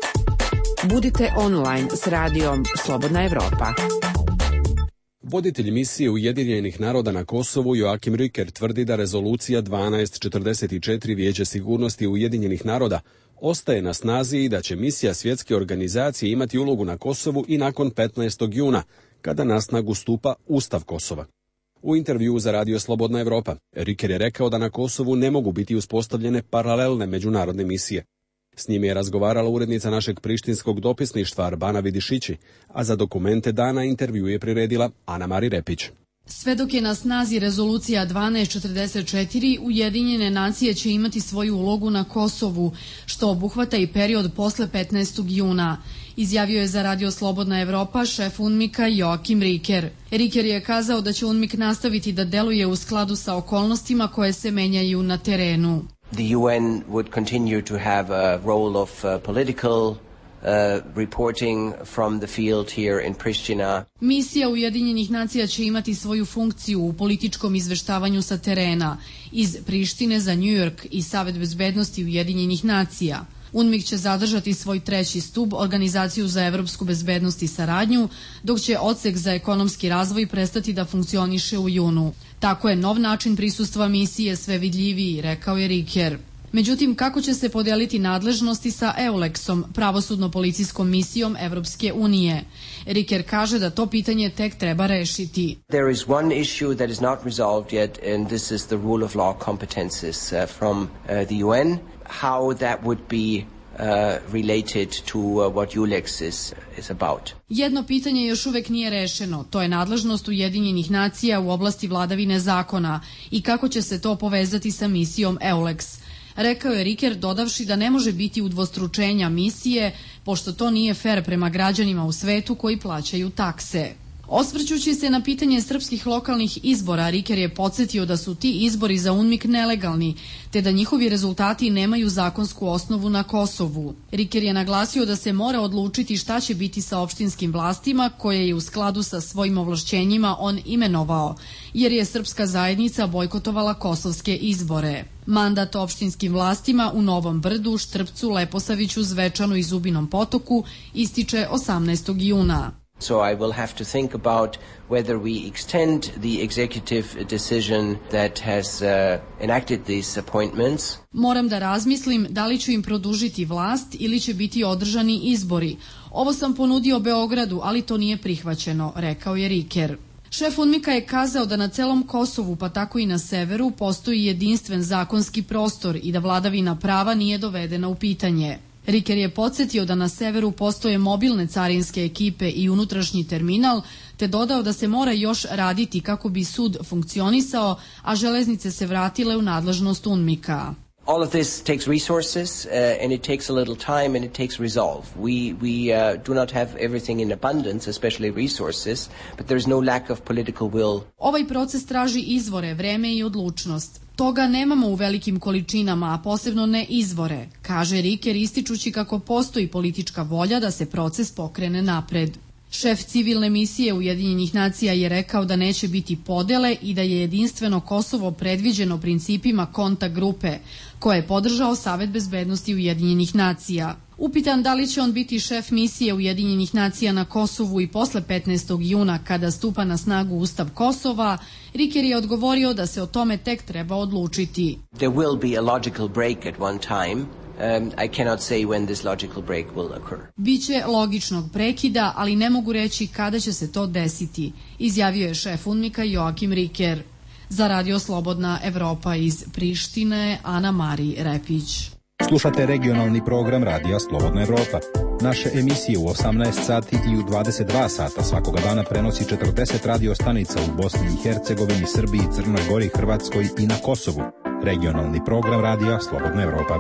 Budite online s radijom Slobodna Evropa. Voditelj misije Ujedinjenih naroda na Kosovu Joakim Riker tvrdi da rezolucija dvanaest četrdeset četiri Vijeća sigurnosti Ujedinjenih naroda ostaje na snazi i da će misija svjetske organizacije imati ulogu na Kosovu i nakon petnaestog juna, kada na snagu stupa Ustav Kosova. U intervjuu za Radio Slobodna Evropa, Riker je rekao da na Kosovu ne mogu biti uspostavljene paralelne međunarodne misije. S njim je razgovarala urednica našeg prištinskog dopisništva Arbana Vidišići, a za dokumente dana intervju je priredila Ana Mari Repić. Sve dok je na snazi rezolucija dvanaest četrdeset četiri, Ujedinjene nacije će imati svoju ulogu na Kosovu, što obuhvata i period posle petnaestog juna. Izjavio je za Radio Slobodna Evropa šef UNMIK-a Joakim Riker. Riker je kazao da će UNMIK nastaviti da deluje u skladu sa okolnostima koje se menjaju na terenu. The U N would continue to have a role of uh, political uh, reporting from the field here in Pristina. Misija Ujedinjenih nacija će imati svoju funkciju u političkom izveštavanju sa terena iz Prištine za New York i Savet bezbednosti Ujedinjenih nacija. UNMIK će zadržati svoj treći stub, Organizaciju za evropsku bezbednost i saradnju, dok će odsek za ekonomski razvoj prestati da funkcioniše u junu. Tako je nov način prisustva misije sve vidljiviji, rekao je Riker. Međutim, kako će se podeliti nadležnosti sa EULEX-om, pravosudno-policijskom misijom Evropske unije? Riker kaže da to pitanje tek treba rešiti. There is one issue that is not resolved yet, and this is the rule of law competences uh, from uh, the U N. How that would be Uh, related to uh, what U L E X is, is about. Jedno pitanje još uvek nije rešeno. To je nadležnost Ujedinjenih nacija u oblasti vladavine zakona i kako će se to povezati sa misijom EULEX. Rekao je Riker, dodavši da ne može biti udvostručenja misije, pošto to nije fer prema građanima u svetu koji plaćaju takse. Osvrćući se na pitanje srpskih lokalnih izbora, Riker je podsjetio da su ti izbori za UNMIK nelegalni, te da njihovi rezultati nemaju zakonsku osnovu na Kosovu. Riker je naglasio da se mora odlučiti šta će biti sa opštinskim vlastima, koje je u skladu sa svojim ovlašćenjima on imenovao, jer je srpska zajednica bojkotovala kosovske izbore. Mandat opštinskim vlastima u Novom Brdu, Štrpcu, Leposaviću, Zvečanu i Zubinom Potoku ističe osamnaestog juna. So I will have to think about whether we extend the executive decision that has uh, enacted these appointments. Moram da razmislim da li ću im produžiti vlast ili će biti održani izbori. Ovo sam ponudio Beogradu, ali to nije prihvaćeno, rekao je Riker. Šef UNMIK-a je kazao da na celom Kosovu, pa tako i na severu, postoji jedinstven zakonski prostor i da vladavina prava nije dovedena u pitanje. Riker je podsjetio da na severu postoje mobilne carinske ekipe i unutrašnji terminal, te dodao da se mora još raditi kako bi sud funkcionisao, a železnice se vratile u nadležnost UNMIK-a. All of this takes resources, uh, and it takes a little time, and it takes resolve. We we uh, do not have everything in abundance, especially resources, but there is no lack of political will. Ovaj proces traži izvore, vreme i odlučnost. Toga nemamo u velikim količinama, a posebno ne izvore, kaže Riker ističući kako postoji politička volja da se proces pokrene napred. Šef civilne misije Ujedinjenih nacija je rekao da neće biti podele i da je jedinstveno Kosovo predviđeno principima kontakt grupe, koje je podržao Savet bezbednosti Ujedinjenih nacija. Upitan da li će on biti šef misije Ujedinjenih nacija na Kosovu i posle petnaestog juna kada stupa na snagu Ustav Kosova, Riker je odgovorio da se o tome tek treba odlučiti. There will be a logical break at one time. Um, I cannot say when this logical break will occur. Biće logičnog prekida, ali ne mogu reći kada će se to desiti, izjavio je šef UNMIK-a Joakim Riker. Za Radio Slobodna Evropa iz Prištine, Ana Mari Repić. Slušate regionalni program Radija Slobodna Evropa. Naše emisije u osamnaest sati i u dvadeset dva sata svakoga dana prenosi četrdeset radio stanica u Bosni i Hercegovini, Srbiji, Crnoj Gori, Hrvatskoj i na Kosovu. Regionalni program Radija Slobodna Evropa.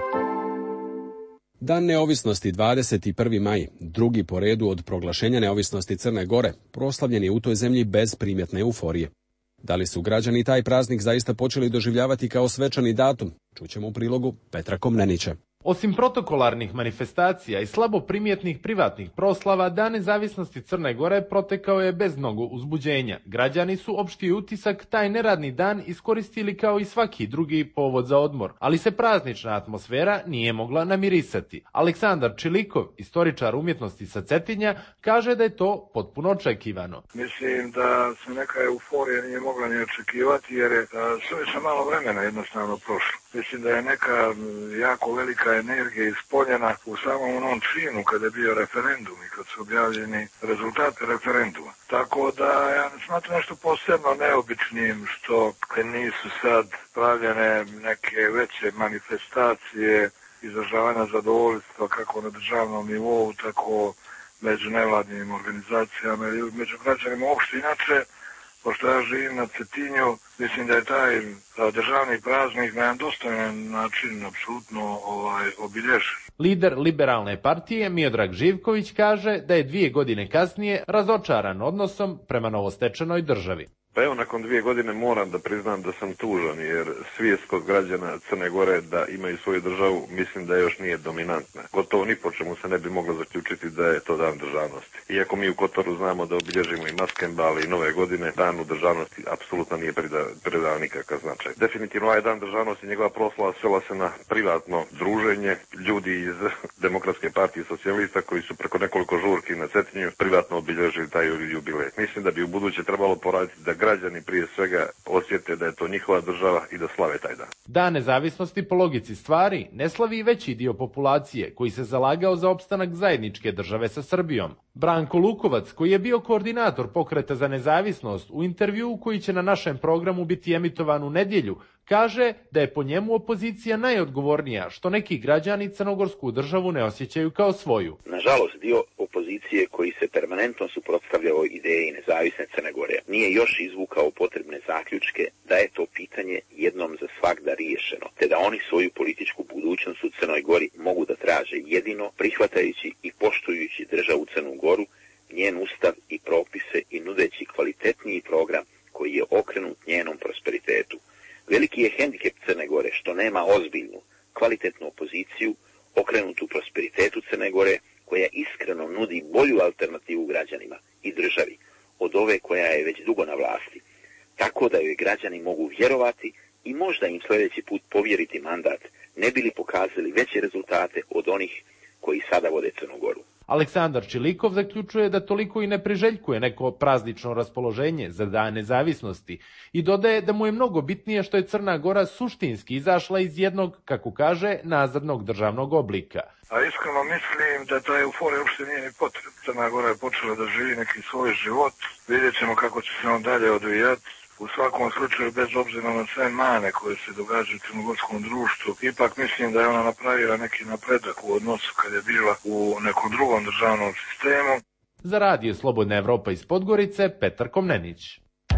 Dan neovisnosti dvadeset prvi maj, drugi po redu od proglašenja neovisnosti Crne Gore, proslavljen je u toj zemlji bez primjetne euforije. Da li su građani taj praznik zaista počeli doživljavati kao svečani datum? Čućemo u prilogu Petra Komnenića. Osim protokolarnih manifestacija i slabo primjetnih privatnih proslava, Dan nezavisnosti Crne Gore protekao je bez mnogo uzbuđenja. Građani su opšti utisak taj neradni dan iskoristili kao i svaki drugi povod za odmor, ali se praznična atmosfera nije mogla namirisati. Aleksandar Čilikov, istoričar umjetnosti sa Cetinja, kaže da je to potpuno očekivano. Mislim da se neka euforija nije mogla ni očekivati jer je suviše malo vremena jednostavno prošlo. Mislim da je neka jako velika energija ispoljena u samom onom činu kada je bio referendum i kad su objavljeni rezultati referenduma. Tako da ja ne smatram nešto posebno neobičnim što nisu sad pravljene neke veće manifestacije izražavanja zadovoljstva kako na državnom nivou, tako među nevladnim organizacijama ili među građanima uopšte. Inače, pošto ja živim na Cetinju, mislim da je taj državni praznik na jedan dostojan način apsolutno ovaj, obilježen. Lider liberalne partije Miodrag Živković kaže da je dvije godine kasnije razočaran odnosom prema novostečenoj državi. Pa evo, nakon dvije godine moram da priznam da sam tužan, jer svijest kod građana Crne Gore da imaju svoju državu, mislim da još nije dominantna. Gotovo ni po čemu se ne bi moglo zaključiti da je to dan državnosti. Iako mi u Kotoru znamo da obilježimo i Maskembal i Nove godine, dan u državnosti apsolutno nije pridao nikakav značaj. Definitivno ovaj dan državnosti, njegova proslava svela se na privatno druženje ljudi iz Demokratske partije socijalista koji su preko nekoliko žurki na Cetinju privatno obilježili taj jubilej. Mislim da bi u buduće trebalo poraditi da građani prije svega osjete da je to njihova država i da slave taj dan. Dan nezavisnosti po logici stvari ne slavi i veći dio populacije koji se zalagao za opstanak zajedničke države sa Srbijom. Branko Lukovac, koji je bio koordinator Pokreta za nezavisnost, u intervjuu koji će na našem programu biti emitovan u nedjelju, kaže da je po njemu opozicija najodgovornija što neki građani crnogorsku državu ne osjećaju kao svoju. Nažalost, dio opozicije koji se permanentno suprotstavljao ideji nezavisne Crne Gore nije još izvukao potrebne zaključke da je to pitanje jednom za svagda riješeno, te da oni svoju političku budućnost u Crnoj Gori mogu da traže jedino prihvatajući i poštujući državu Crnu Goru, njen ustav i propise i nudeći kvalitetniji program koji je okrenut njenom prosperitetu. Veliki je hendikep Crne Gore što nema ozbiljnu, kvalitetnu opoziciju okrenutu prosperitetu Crne Gore koja iskreno nudi bolju alternativu građanima i državi od ove koja je već dugo na vlasti, tako da joj građani mogu vjerovati i možda im sljedeći put povjeriti mandat, ne bili pokazali veće rezultate od onih koji sada vode Crnu Goru. Aleksandar Čilikov zaključuje da toliko i ne priželjkuje neko praznično raspoloženje za Dan nezavisnosti i dodaje da mu je mnogo bitnije što je Crna Gora suštinski izašla iz jednog, kako kaže, nazadnog državnog oblika. A iskreno mislim da ta euforija uopšte nije ni potrebna. Crna Gora je počela da živi neki svoj život, vidjet ćemo kako će se on dalje odvijati. U svakom slučaju, bez obzira na sve mane koje se događaju u crnogorskom društvu, ipak mislim da je ona napravila neki napredak u odnosu kad je bila u nekom drugom državnom sistemu. Za Radio Slobodna Evropa iz Podgorice, Petar Komnenić.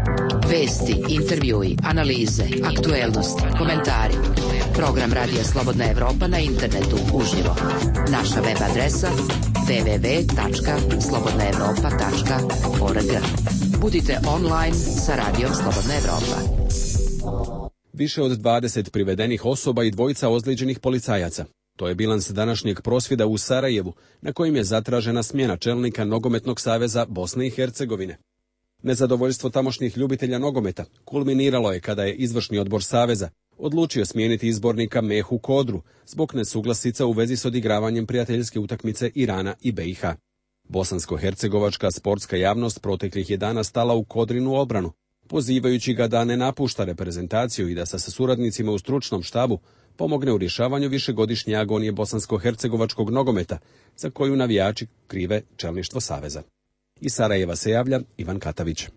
Vesti, intervjui, analize, aktuelnosti, komentari. Program Radija Slobodna Evropa na internetu uživo. Naša web adresa w w w tačka slobodna evropa tačka org. Budite online sa Radijom Slobodna Evropa. Više od dvadeset privedenih osoba i dvojica ozlijeđenih policajaca. To je bilans današnjeg prosvjeda u Sarajevu, na kojim je zatražena smjena čelnika Nogometnog saveza Bosne i Hercegovine. Nezadovoljstvo tamošnjih ljubitelja nogometa kulminiralo je kada je izvršni odbor saveza odlučio smijeniti izbornika Mehu Kodru zbog nesuglasica u vezi s odigravanjem prijateljske utakmice Irana i B i H. Bosansko-hercegovačka sportska javnost proteklih je dana stala u Kodrinu obranu, pozivajući ga da ne napušta reprezentaciju i da sa suradnicima u stručnom štabu pomogne u rješavanju višegodišnje agonije bosansko-hercegovačkog nogometa, za koju navijači krive čelništvo saveza. Iz Sarajeva se javlja Ivan Katavić.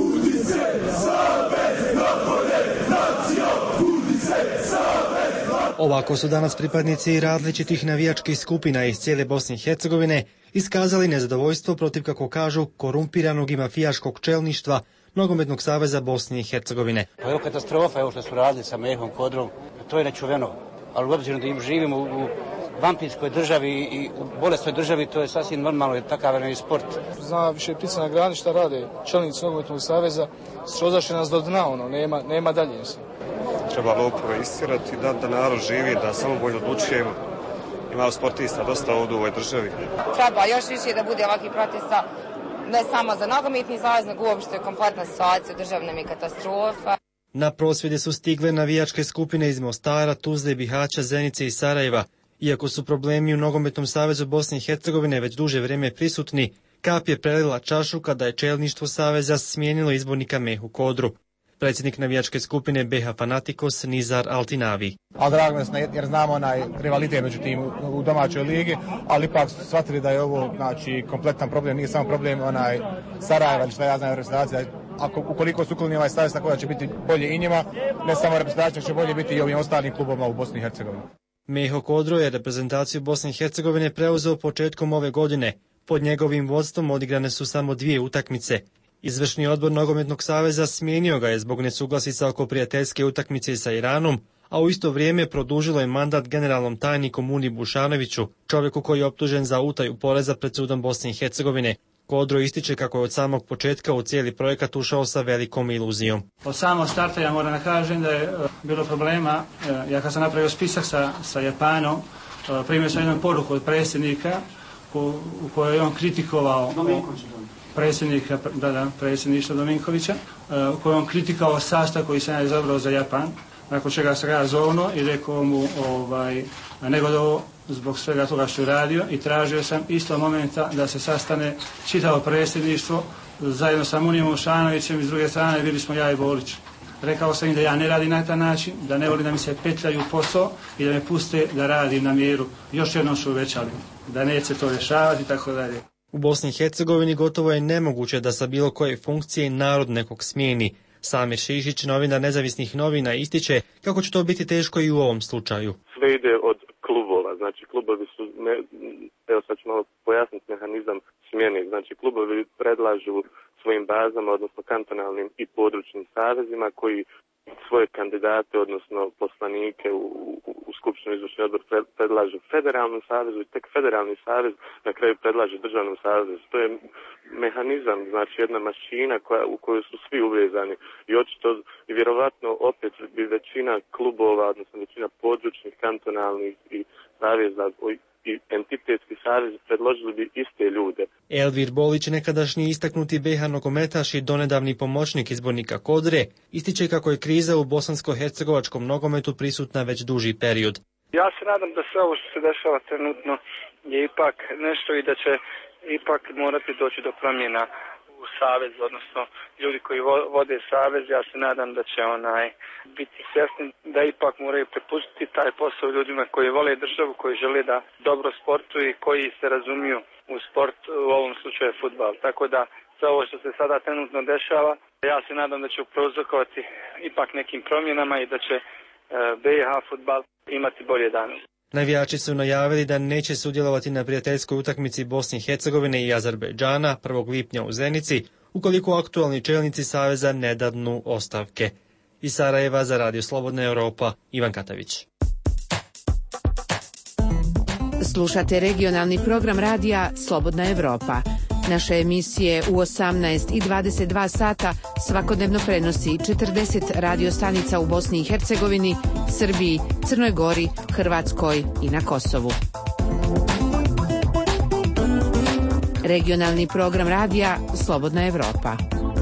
Ovako su danas pripadnici različitih navijačkih skupina iz cijele Bosne i Hercegovine iskazali nezadovoljstvo protiv, kako kažu, korumpiranog i mafijaškog čelništva Nogometnog saveza Bosne i Hercegovine. To je katastrofa, evo što su radili sa Mehom Kodrom, to je nečuveno, ali obzirom da im živimo u vampirskoj državi i u bolesnoj državi, to je sasvim normalno, je takav je sport. Zna više ptica na grani šta rade čelnici Nogometnog saveza, srozašli nas do dna, ono, nema, nema dalje. Treba lopove istirati, da, da narod živi, da samo bolje odlučujemo. Ima sportista dosta ovdje u ovoj državi. Treba još više da bude ovakvih protesta, ne samo za Nogometni savez, nego uopšte kompletna situacija u državi nam je katastrofa. Na prosvjede su stigle navijačke skupine iz Mostara, Tuzle, Bihaća, Zenice i Sarajeva. Iako su problemi u Nogometnom savezu Bosne i Hercegovine već duže vrijeme prisutni, kap je prelila čašu kada je čelništvo saveza smijenilo izbornika Mehu Kodru. Predsjednik navijačke skupine B H Fanatikos Nizar Altinavi. Ali drago nas jer znamo onaj rivalitet među tim u domaćoj ligi, ali ipak su shvatili da je ovo, znači, kompletan problem, nije samo problem onaj Sarajeva, što ja znam reprezentacija. Ako ukoliko su ukloni ovaj savez, tako da će biti bolje i njima, ne samo reprezentacija, će bolje biti i ovim ostalim klubovima u Bosni i Hercegovini. Meho Kodro je reprezentaciju Bosne i Hercegovine preuzeo početkom ove godine. Pod njegovim vodstvom odigrane su samo dvije utakmice. Izvršni odbor Nogometnog saveza smijenio ga je zbog nesuglasica oko prijateljske utakmice sa Iranom, a u isto vrijeme produžilo je mandat generalnom tajniku Muni Bušanoviću, čovjeku koji je optužen za utaju poreza pred sudom Bosne i Hercegovine. Kodro ističe kako je od samog početka u cijeli projekat ušao sa velikom iluzijom. Od samog starta ja moram da kažem da je bilo problema. Ja kad sam napravio spisak sa, sa Japanom, primio sam jednu poruku od predsjednika u, u kojoj je on kritikovao predsjednika, da, da, predsjedništva Dominkovića, u kojoj on kritikao sastav koji sam ja izabrao za Japan, nakon čega sam ga zovno i rekao mu ovaj, negodovo zbog svega toga što je radio i tražio sam isto momenta da se sastane čitavo predsjedništvo zajedno sa Munijom Ušanovićem i s druge strane bili smo ja i Bolić. Rekao sam im da ja ne radim na taj način, da ne volim da mi se petljaju posao i da me puste da radim na mjeru. Još jednom su uvećali, da neće to rješavati i tako dalje. U Bosni i Hercegovini gotovo je nemoguće da sa bilo koje funkcije narod nekog smijeni. Samir Šišić, novinar nezavisnih novina, ističe kako će to biti teško i u ovom slučaju. Sve ide od klubova, znači klubovi su, ne, evo sad ću malo pojasniti mehanizam smjene, znači klubovi predlažu svojim bazama, odnosno kantonalnim i područnim savezima koji svoje kandidate, odnosno poslanike u, u, u Skupštinu izvršni odbor predlažu federalnom savezu i tek federalni savez na kraju predlaže državnom savezu. To je mehanizam, znači jedna mašina koja, u kojoj su svi uvezani i očito i vjerovatno opet bi većina klubova, odnosno većina područnih, kantonalnih i saveza i entitetski savez predložili bi iste ljude. Elvir Bolić, nekadašnji istaknuti B H nogometaš i donedavni pomoćnik izbornika Kodre, ističe kako je kriza u bosansko-hercegovačkom nogometu prisutna već duži period. Ja se nadam da sve ovo što se dešava trenutno je ipak nešto i da će ipak morati doći do promjena u savez, odnosno ljudi koji vode savez. Ja se nadam da će onaj biti svjesni da ipak moraju prepustiti taj posao ljudima koji vole državu, koji žele da dobro sportuju i koji se razumiju u sport, u ovom slučaju fudbal. Tako da sve ovo što se sada trenutno dešava, ja se nadam da će prouzrokovati ipak nekim promjenama i da će B i H fudbal imati bolje dane. Navijači su najavili da neće sudjelovati na prijateljskoj utakmici Bosne i Hercegovine i Azerbejdžana prvog lipnja u Zenici, ukoliko aktualni čelnici Saveza ne dadnu ostavke. Iz Sarajeva za Radio Slobodna Evropa, Ivan Katavić. Slušate regionalni program radija Slobodna Evropa. Naše emisije u osamnaest i dvadeset dva sata svakodnevno prenosi četrdeset radio stanica u Bosni i Hercegovini, Srbiji, Crnoj Gori, Hrvatskoj i na Kosovu. Regionalni program radija Slobodna Evropa.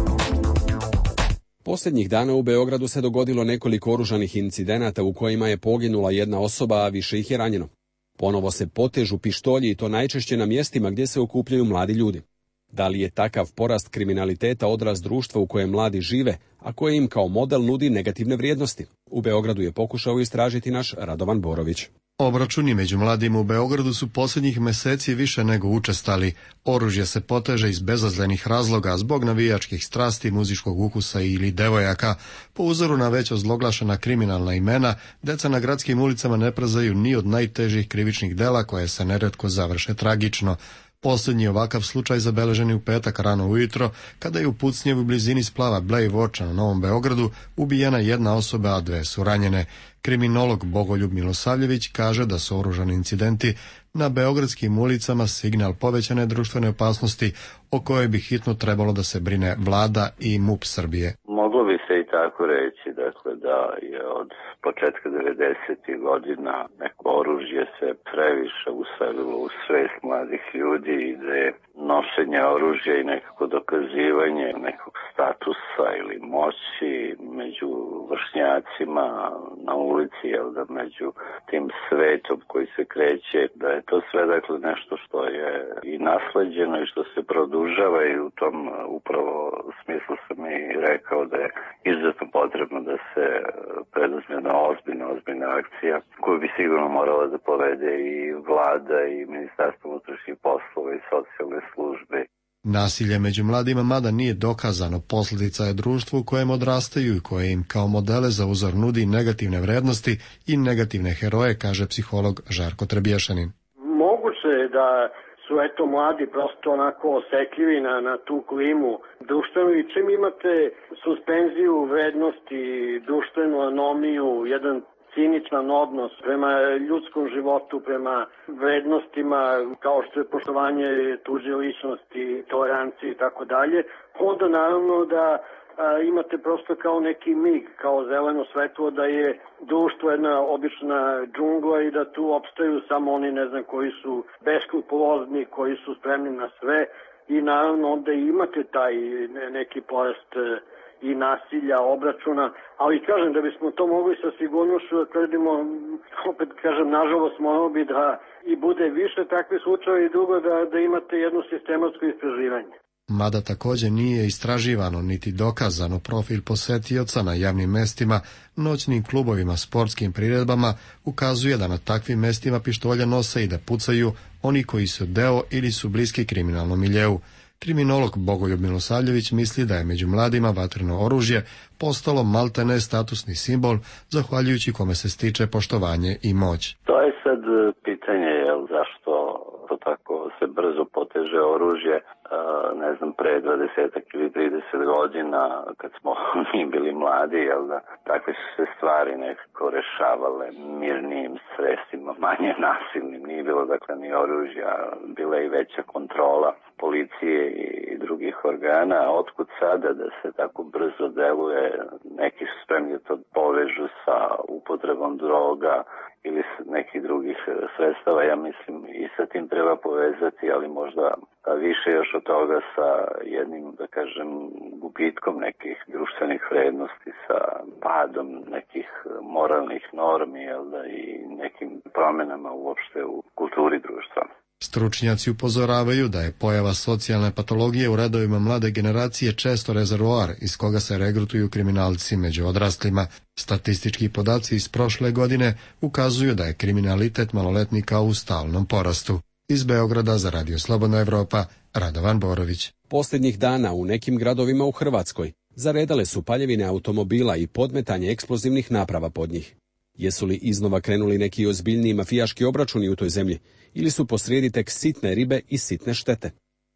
Posljednjih dana u Beogradu se dogodilo nekoliko oružanih incidenata u kojima je poginula jedna osoba, a više ih je ranjeno. Ponovo se potežu pištolji i to najčešće na mjestima gdje se okupljaju mladi ljudi. Da li je takav porast kriminaliteta odraz društva u kojem mladi žive, a koje im kao model nudi negativne vrijednosti? U Beogradu je pokušao istražiti naš Radovan Borović. Obračuni među mladima u Beogradu su posljednjih meseci više nego učestali. Oružje se poteže iz bezazlenih razloga zbog navijačkih strasti, muzičkog ukusa ili devojaka. Po uzoru na već ozloglašena kriminalna imena, deca na gradskim ulicama ne prezaju ni od najtežih krivičnih dela koje se neretko završe tragično. Posljednji ovakav slučaj zabeležen je u petak rano ujutro, kada je u pucnjevu u blizini splava Blej Voča na Novom Beogradu ubijena jedna osoba, a dve su ranjene. Kriminolog Bogoljub Milosavljević kaže da su oružani incidenti na beogradskim ulicama signal povećane društvene opasnosti o kojoj bi hitno trebalo da se brine vlada i MUP Srbije. Moglo bi se i tako reći, dakle, da je od početka devedesetih godina neko oružje se previše uselilo u svest mladih ljudi i da je nošenje oružja i nekako dokazivanje nekog statusa ili moći među vršnjacima na ulici, jel da, među tim svetom koji se kreće, da je to sve, dakle, nešto što je i nasleđeno i što se produžava, i u tom upravo smislu sam i rekao da je izuzetno potrebno da se preduzme jedna ozbiljna, ozbiljna akcija koju bi sigurno morala da povede i vlada i Ministarstvo unutrašnjih poslova i socijalne službe. Nasilje među mladima mada nije dokazano, posljedica je društvu u kojem odrastaju i koje im kao modele za uzor nudi negativne vrednosti i negativne heroje, kaže psiholog Žarko Trebješanin. Moguće je da su eto mladi prosto onako osetljivi na, na tu klimu društvenu, i čim imate suspenziju vrednosti, društvenu anomiju, jedan ciničan odnos prema ljudskom životu, prema vrednostima kao što je poštovanje tuđe ličnosti, tolerancije i tako dalje, onda naravno da a, imate prosto kao neki mig, kao zeleno svetlo, da je društvo jedna obična džungla i da tu opstaju samo oni, ne znam, koji su beskrupulozni, koji su spremni na sve, i naravno onda imate taj neki porast i nasilja, obračuna, ali kažem, da bismo to mogli sa sigurnošću da tvrdimo, opet kažem, nažalost moralo bi da i bude više takvih slučajeva, i drugo da, da imate jedno sistematsko istraživanje. Mada također nije istraživano niti dokazano profil posetioca na javnim mestima, noćnim klubovima, sportskim priredbama, ukazuje da na takvim mestima pištolje nose i da pucaju oni koji su deo ili su bliski kriminalnom miljeu. Kriminolog Bogoljub Milosavljević misli da je među mladima vatreno oružje postalo maltene statusni simbol, zahvaljujući kome se stiče poštovanje i moć. To je sad pitanje, jel, zašto to tako se brzo poteže oružje. Ne znam, pre dvadeset ili trideset godina, kad smo mi bili mladi, jel da, takve su se stvari nekako rešavale mirnijim sredstvima, manje nasilnim. Nije bilo, dakle, ni oružja, bila je i veća kontrola policije i drugih organa. Otkud sada da se tako brzo deluje? Neki su spremni da to povežu sa upotrebom droga ili nekih drugih sredstava. Ja mislim i sa tim treba povezati, ali možda više još od toga sa jednim, da kažem, gubitkom nekih društvenih vrednosti, sa padom nekih moralnih normi, jel da, i nekim promjenama uopšte u kulturi društva. Stručnjaci upozoravaju da je pojava socijalne patologije u redovima mlade generacije često rezervoar iz koga se regrutuju kriminalci među odraslima. Statistički podaci iz prošle godine ukazuju da je kriminalitet maloletnika u stalnom porastu. Iz Beograda za Radio Slobodna Evropa, Radovan Borović. Posljednjih dana u nekim gradovima u Hrvatskoj zaredale su paljevine automobila i podmetanje eksplozivnih naprava pod njih. Jesu li iznova krenuli neki ozbiljniji mafijaški obračuni u toj zemlji ili su posrijedi tek sitne ribe i sitne štete?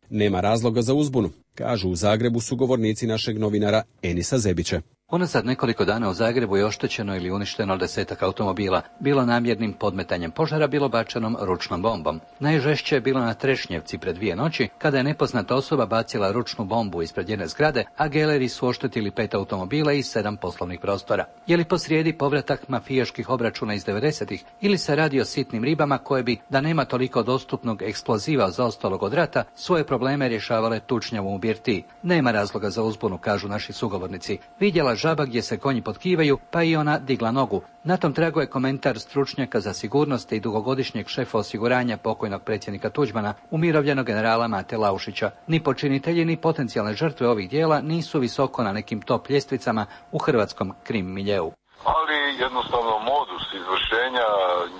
Nema razloga za uzbunu, kažu u Zagrebu sugovornici našeg novinara Enisa Zebića. Unazad nekoliko dana u Zagrebu je oštećeno ili uništeno desetak automobila, bilo namjernim podmetanjem požara, bilo bačenom ručnom bombom. Najžešće je bilo na Trešnjevci pred dvije noći, kada je nepoznata osoba bacila ručnu bombu ispred jedne zgrade, a geleri su oštetili pet automobila i sedam poslovnih prostora. Je li posrijedi povratak mafijaških obračuna iz devedesetih ili se radi o sitnim ribama koje bi, da nema toliko dostupnog eksploziva zaostalog od rata, svoje probleme rješavale tučnjavom u birtiji? Nema razloga za uzbunu, kažu naši sugovornici. Vidjela žaba gdje se konji potkivaju, pa i ona digla nogu. Na tom tragu je komentar stručnjaka za sigurnost i dugogodišnjeg šefa osiguranja pokojnog predsjednika Tuđmana, umirovljenog generala Mate Laušića. Ni počinitelji ni potencijalne žrtve ovih dijela nisu visoko na nekim top ljestvicama u hrvatskom krim miljeu. Ali jednostavno modus izvršenja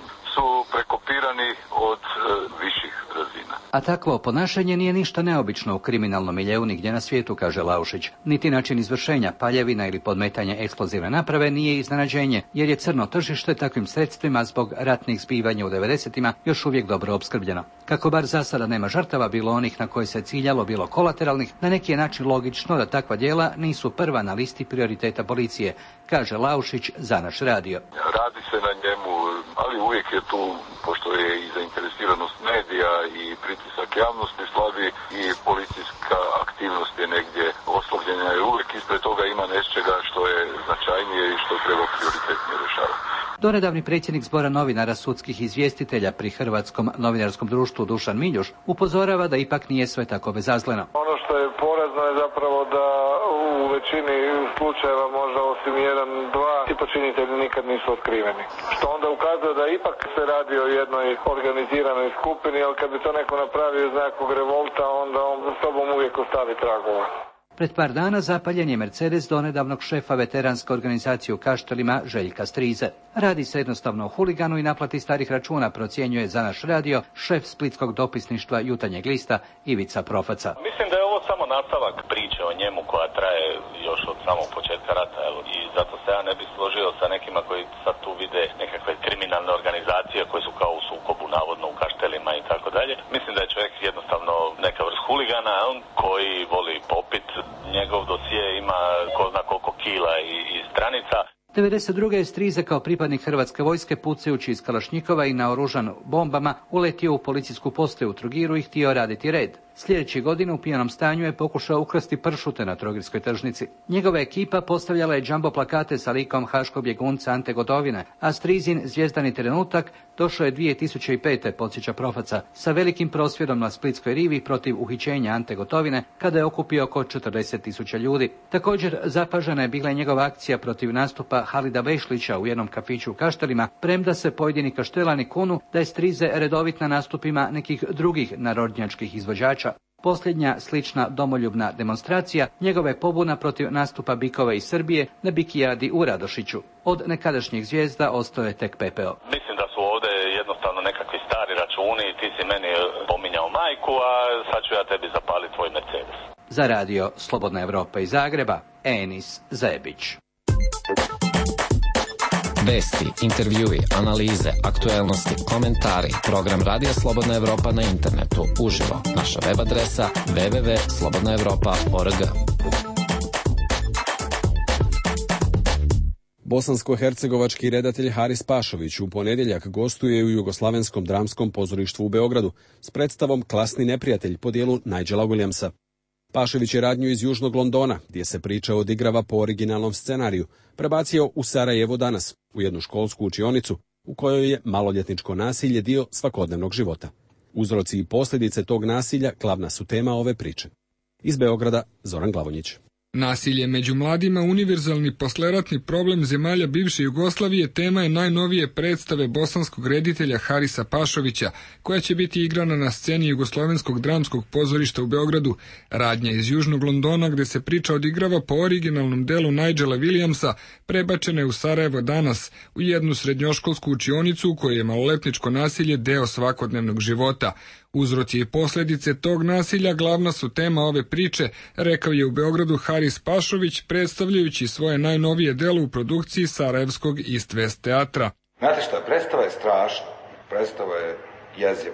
su prekopirani od e, viših razina. A takvo ponašanje nije ništa neobično u kriminalnom miljeu nigdje na svijetu, kaže Laušić. Niti način izvršenja paljevina ili podmetanja eksplozivne naprave nije iznenađenje, jer je crno tržište takvim sredstvima zbog ratnih zbivanja u devedesetima još uvijek dobro opskrbljeno. Kako bar za sada nema žrtava, bilo onih na koje se ciljalo, bilo kolateralnih, na neki je način logično da takva djela nisu prva na listi prioriteta policije, kaže Laušić za naš radio. Radi se na njemu, ali uvijek je tu, pošto je i zainteresiranost medija i pritisak javnosti slabi i policijska aktivnost je negdje oslovljena i uvijek ispred toga ima nečega što je značajnije i što treba prioritetnije rješavati. Donedavni predsjednik zbora novinara sudskih izvjestitelja pri Hrvatskom novinarskom društvu Dušan Miljuš upozorava da ipak nije sve tako bezazleno. Ono što je porazno je zapravo da u većini slučajeva možda osim jedan, dva, ti počinitelji nikad nisu otkriveni. Što onda ukazuje da ipak se radi o jednoj organiziranoj skupini, ali kad bi to neko napravio iz nekog revolta, onda on za sobom uvijek ostavi tragova. Pred par dana zapaljen je Mercedes donedavnog šefa veteranske organizacije u Kaštelima Željka Strize. Radi se jednostavno o huliganu i naplati starih računa, procjenjuje za naš radio šef splitskog dopisništva Jutarnjeg lista Ivica Profaca. Mislim da je ovo samo nastavak priče o njemu koja traje još od samog početka rata, evo, i zato se ja ne bih složio sa nekima koji sad tu vide nekakve kriminalne organizacije koje su kao u sukobu navodno u Kaštelima i tako dalje. Mislim da je čovjek jednostavno neka vrst huligana koji voli popit. Njegov dosije ima ko zna koliko kila i, i stranica. devedeset druge je Strize kao pripadnik Hrvatske vojske pucajući iz Kalašnjikova i naoružan bombama uletio u policijsku postaju u Trogiru i htio raditi red. Sljedeće godine u pijanom stanju je pokušao ukrasti pršute na trogirskoj tržnici. Njegova ekipa postavljala je džambo plakate sa likom haškog bjegunca Ante Gotovine, a Strizin zvijezdani trenutak došao je dvije tisuće pete, podsjeća Profaca, sa velikim prosvjedom na Splitskoj rivi protiv uhićenja Ante Gotovine, kada je okupio oko četrdeset tisuća ljudi. Također zapažena je bila njegova akcija protiv nastupa Halida Bešlića u jednom kafiću u Kaštelima, premda se pojedini kaštelani kunu da je Strize redovit na nastupima nekih drugih narodnjačkih izvođača. Posljednja slična domoljubna demonstracija njegova je pobuna protiv nastupa bikova iz Srbije na Bikijadi u Radošiću. Od nekadašnjih zvijezda ostao je tek pepeo. Mislim da su ovdje jednostavno nekakvi stari računi, ti si meni pominjao majku, a sad ću ja tebi zapaliti tvoj Mercedes. Za radio Slobodna Evropa iz Zagreba, Enis Zebić. Vesti, intervjui, analize, aktuelnosti, komentari, program Radija Slobodna Evropa na internetu, uživo, naša web adresa w w w tačka slobodna evropa tačka org. Bosansko-hercegovački redatelj Haris Pašović u ponedjeljak gostuje u Jugoslavenskom dramskom pozorištu u Beogradu s predstavom Klasni neprijatelj po dijelu Nigela Williamsa. Pašović je radnju iz Južnog Londona, gdje se priča odigrava po originalnom scenariju, prebacio u Sarajevo danas, u jednu školsku učionicu, u kojoj je maloljetničko nasilje dio svakodnevnog života. Uzroci i posljedice tog nasilja glavna su tema ove priče. Iz Beograda, Zoran Glavonjić. Nasilje među mladima, univerzalni posleratni problem zemalja bivše Jugoslavije, tema je najnovije predstave bosanskog reditelja Harisa Pašovića, koja će biti igrana na sceni Jugoslovenskog dramskog pozorišta u Beogradu. Radnja iz Južnog Londona, gde se priča odigrava po originalnom delu Nigela Williamsa, prebačena je u Sarajevo danas, u jednu srednjoškolsku učionicu u kojoj je maloletničko nasilje deo svakodnevnog života. Uzroci i posljedice tog nasilja glavna su tema ove priče, rekao je u Beogradu Haris Pašović, predstavljajući svoje najnovije delo u produkciji Sarajevskog East West teatra. Znate šta, predstava je strašna, predstava je jeziva.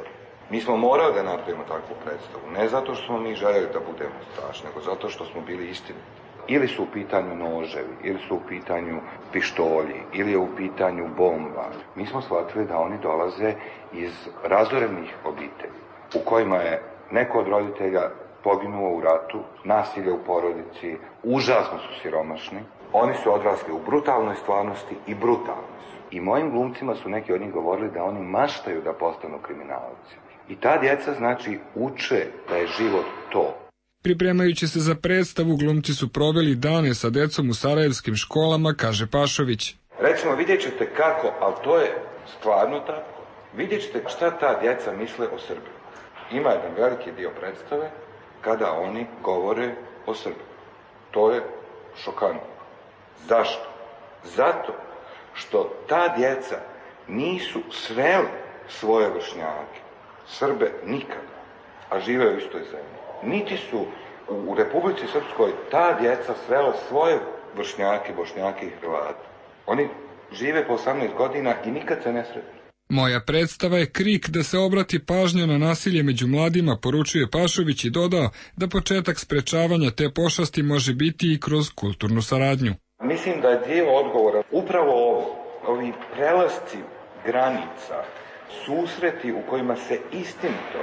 Mi smo morali da napravimo takvu predstavu, ne zato što smo mi željeli da budemo strašni, nego zato što smo bili istiniti. Ili su u pitanju noževi, ili su u pitanju pištolji, ili je u pitanju bomba. Mi smo shvatili da oni dolaze iz razorenih obitelji, u kojima je neko od roditelja poginuo u ratu, nasilje u porodici, užasno su siromašni. Oni su odrasli u brutalnoj stvarnosti i brutalni su. I mojim glumcima su neki od njih govorili da oni maštaju da postanu kriminalci. I ta djeca, znači, uče da je život to. Pripremajući se za predstavu, glumci su proveli dane sa decom u sarajevskim školama, kaže Pašović. Recimo, vidjet ćete kako, ali to je stvarno tako, vidjet ćete šta ta djeca misle o Srbiji. Ima jedan veliki dio predstave kada oni govore o Srbiji. To je šokantno. Zašto? Zato što ta djeca nisu sreli svoje vršnjake, Srbe nikada, a žive u istoj zemlji. Niti su u Republici Srpskoj ta djeca srela svoje vršnjake, bošnjake i Hrvate. Oni žive po osamnaest godina i nikad se ne sretnu. Moja predstava je krik da se obrati pažnja na nasilje među mladima, poručuje Pašović i dodao da početak sprečavanja te pošasti može biti i kroz kulturnu saradnju. Mislim da je dio odgovora upravo ovo, ovi prelasci granica, susreti u kojima se istinito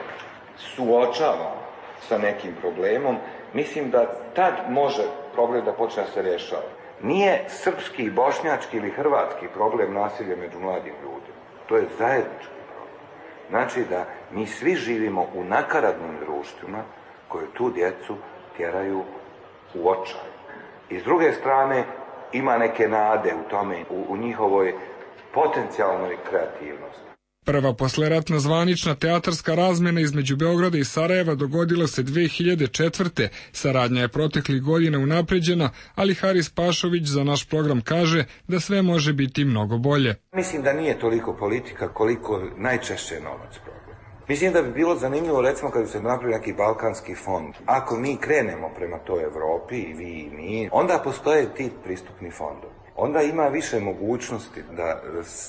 suočavamo sa nekim problemom, mislim da tad može problem da počne da se rješava. Nije srpski, bošnjački ili hrvatski problem nasilje među mladim ljudima. To je zajednički problem. Znači da mi svi živimo u nakaradnim društvima koje tu djecu tjeraju u očaj. I s druge strane ima neke nade u tome, u, u njihovoj potencijalnoj kreativnosti. Prva posleratna zvanična teatarska razmena između Beograda i Sarajeva dogodila se dve hiljade četvrte. Saradnja je proteklih godina unapređena, ali Haris Pašović za naš program kaže da sve može biti mnogo bolje. Mislim da nije toliko politika koliko najčešće novac problem. Mislim da bi bilo zanimljivo, recimo, kada se napravi neki balkanski fond. Ako mi krenemo prema toj Evropi, i vi i mi, onda postoje ti pristupni fondovi. Onda ima više mogućnosti da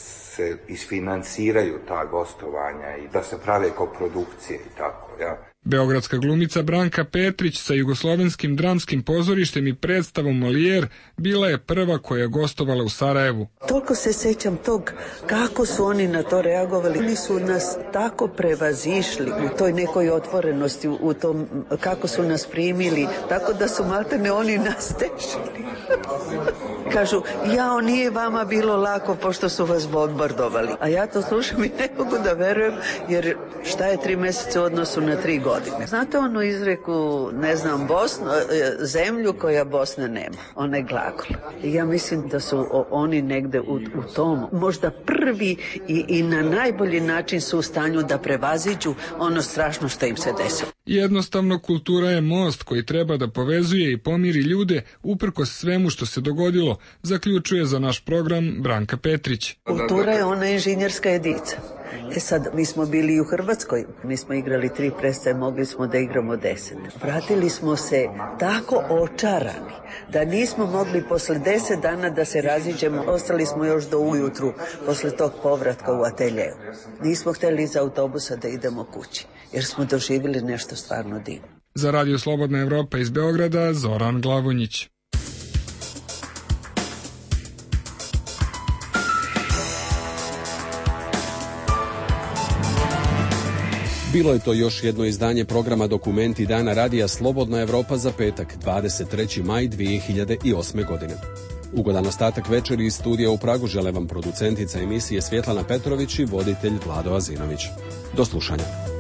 se isfinansiraju ta gostovanja i da se prave koprodukcije i tako, ja. Beogradska glumica Branka Petrić sa Jugoslovenskim dramskim pozorištem i predstavom Molijer bila je prva koja je gostovala u Sarajevu. Toliko se sećam tog kako su oni na to reagovali. Oni su nas tako prevazišli u toj nekoj otvorenosti, u tom kako su nas primili, tako da su maltene oni nas tešili. Kažu, jao, nije vama bilo lako pošto su vas bombardovali. A ja to slušam i ne mogu da verujem, jer šta je tri mjeseca u odnosu na tri godine. Znate onu izreku, ne znam, Bosnu, zemlju koja Bosne nema, onaj glagol. I ja mislim da su oni negde u, u tom, možda prvi i, i na najbolji način su u stanju da prevaziđu ono strašno što im se desilo. Jednostavno, kultura je most koji treba da povezuje i pomiri ljude uprkos svemu što se dogodilo, zaključuje za naš program Branka Petrić. Kultura je ona inženjerska jedinica. E sad, mi smo bili i u Hrvatskoj, mi smo igrali tri predstave, mogli smo da igramo deset. Vratili smo se tako očarani da nismo mogli posle deset dana da se raziđemo, ostali smo još do ujutru posle tog povratka u ateljeu. Nismo hteli iz autobusa da idemo kući, jer smo doživjeli nešto stvarno divno. Za Radio Slobodna Evropa iz Beograda, Zoran Glavonjić. Bilo je to još jedno izdanje programa Dokumenti dana Radija Slobodna Evropa za petak, dvadeset treći maj dvije hiljade osme. godine. Ugodan ostatak večeri iz studija u Pragu žele vam producentica emisije Svjetlana Petrović i voditelj Vlado Azinović. Do slušanja.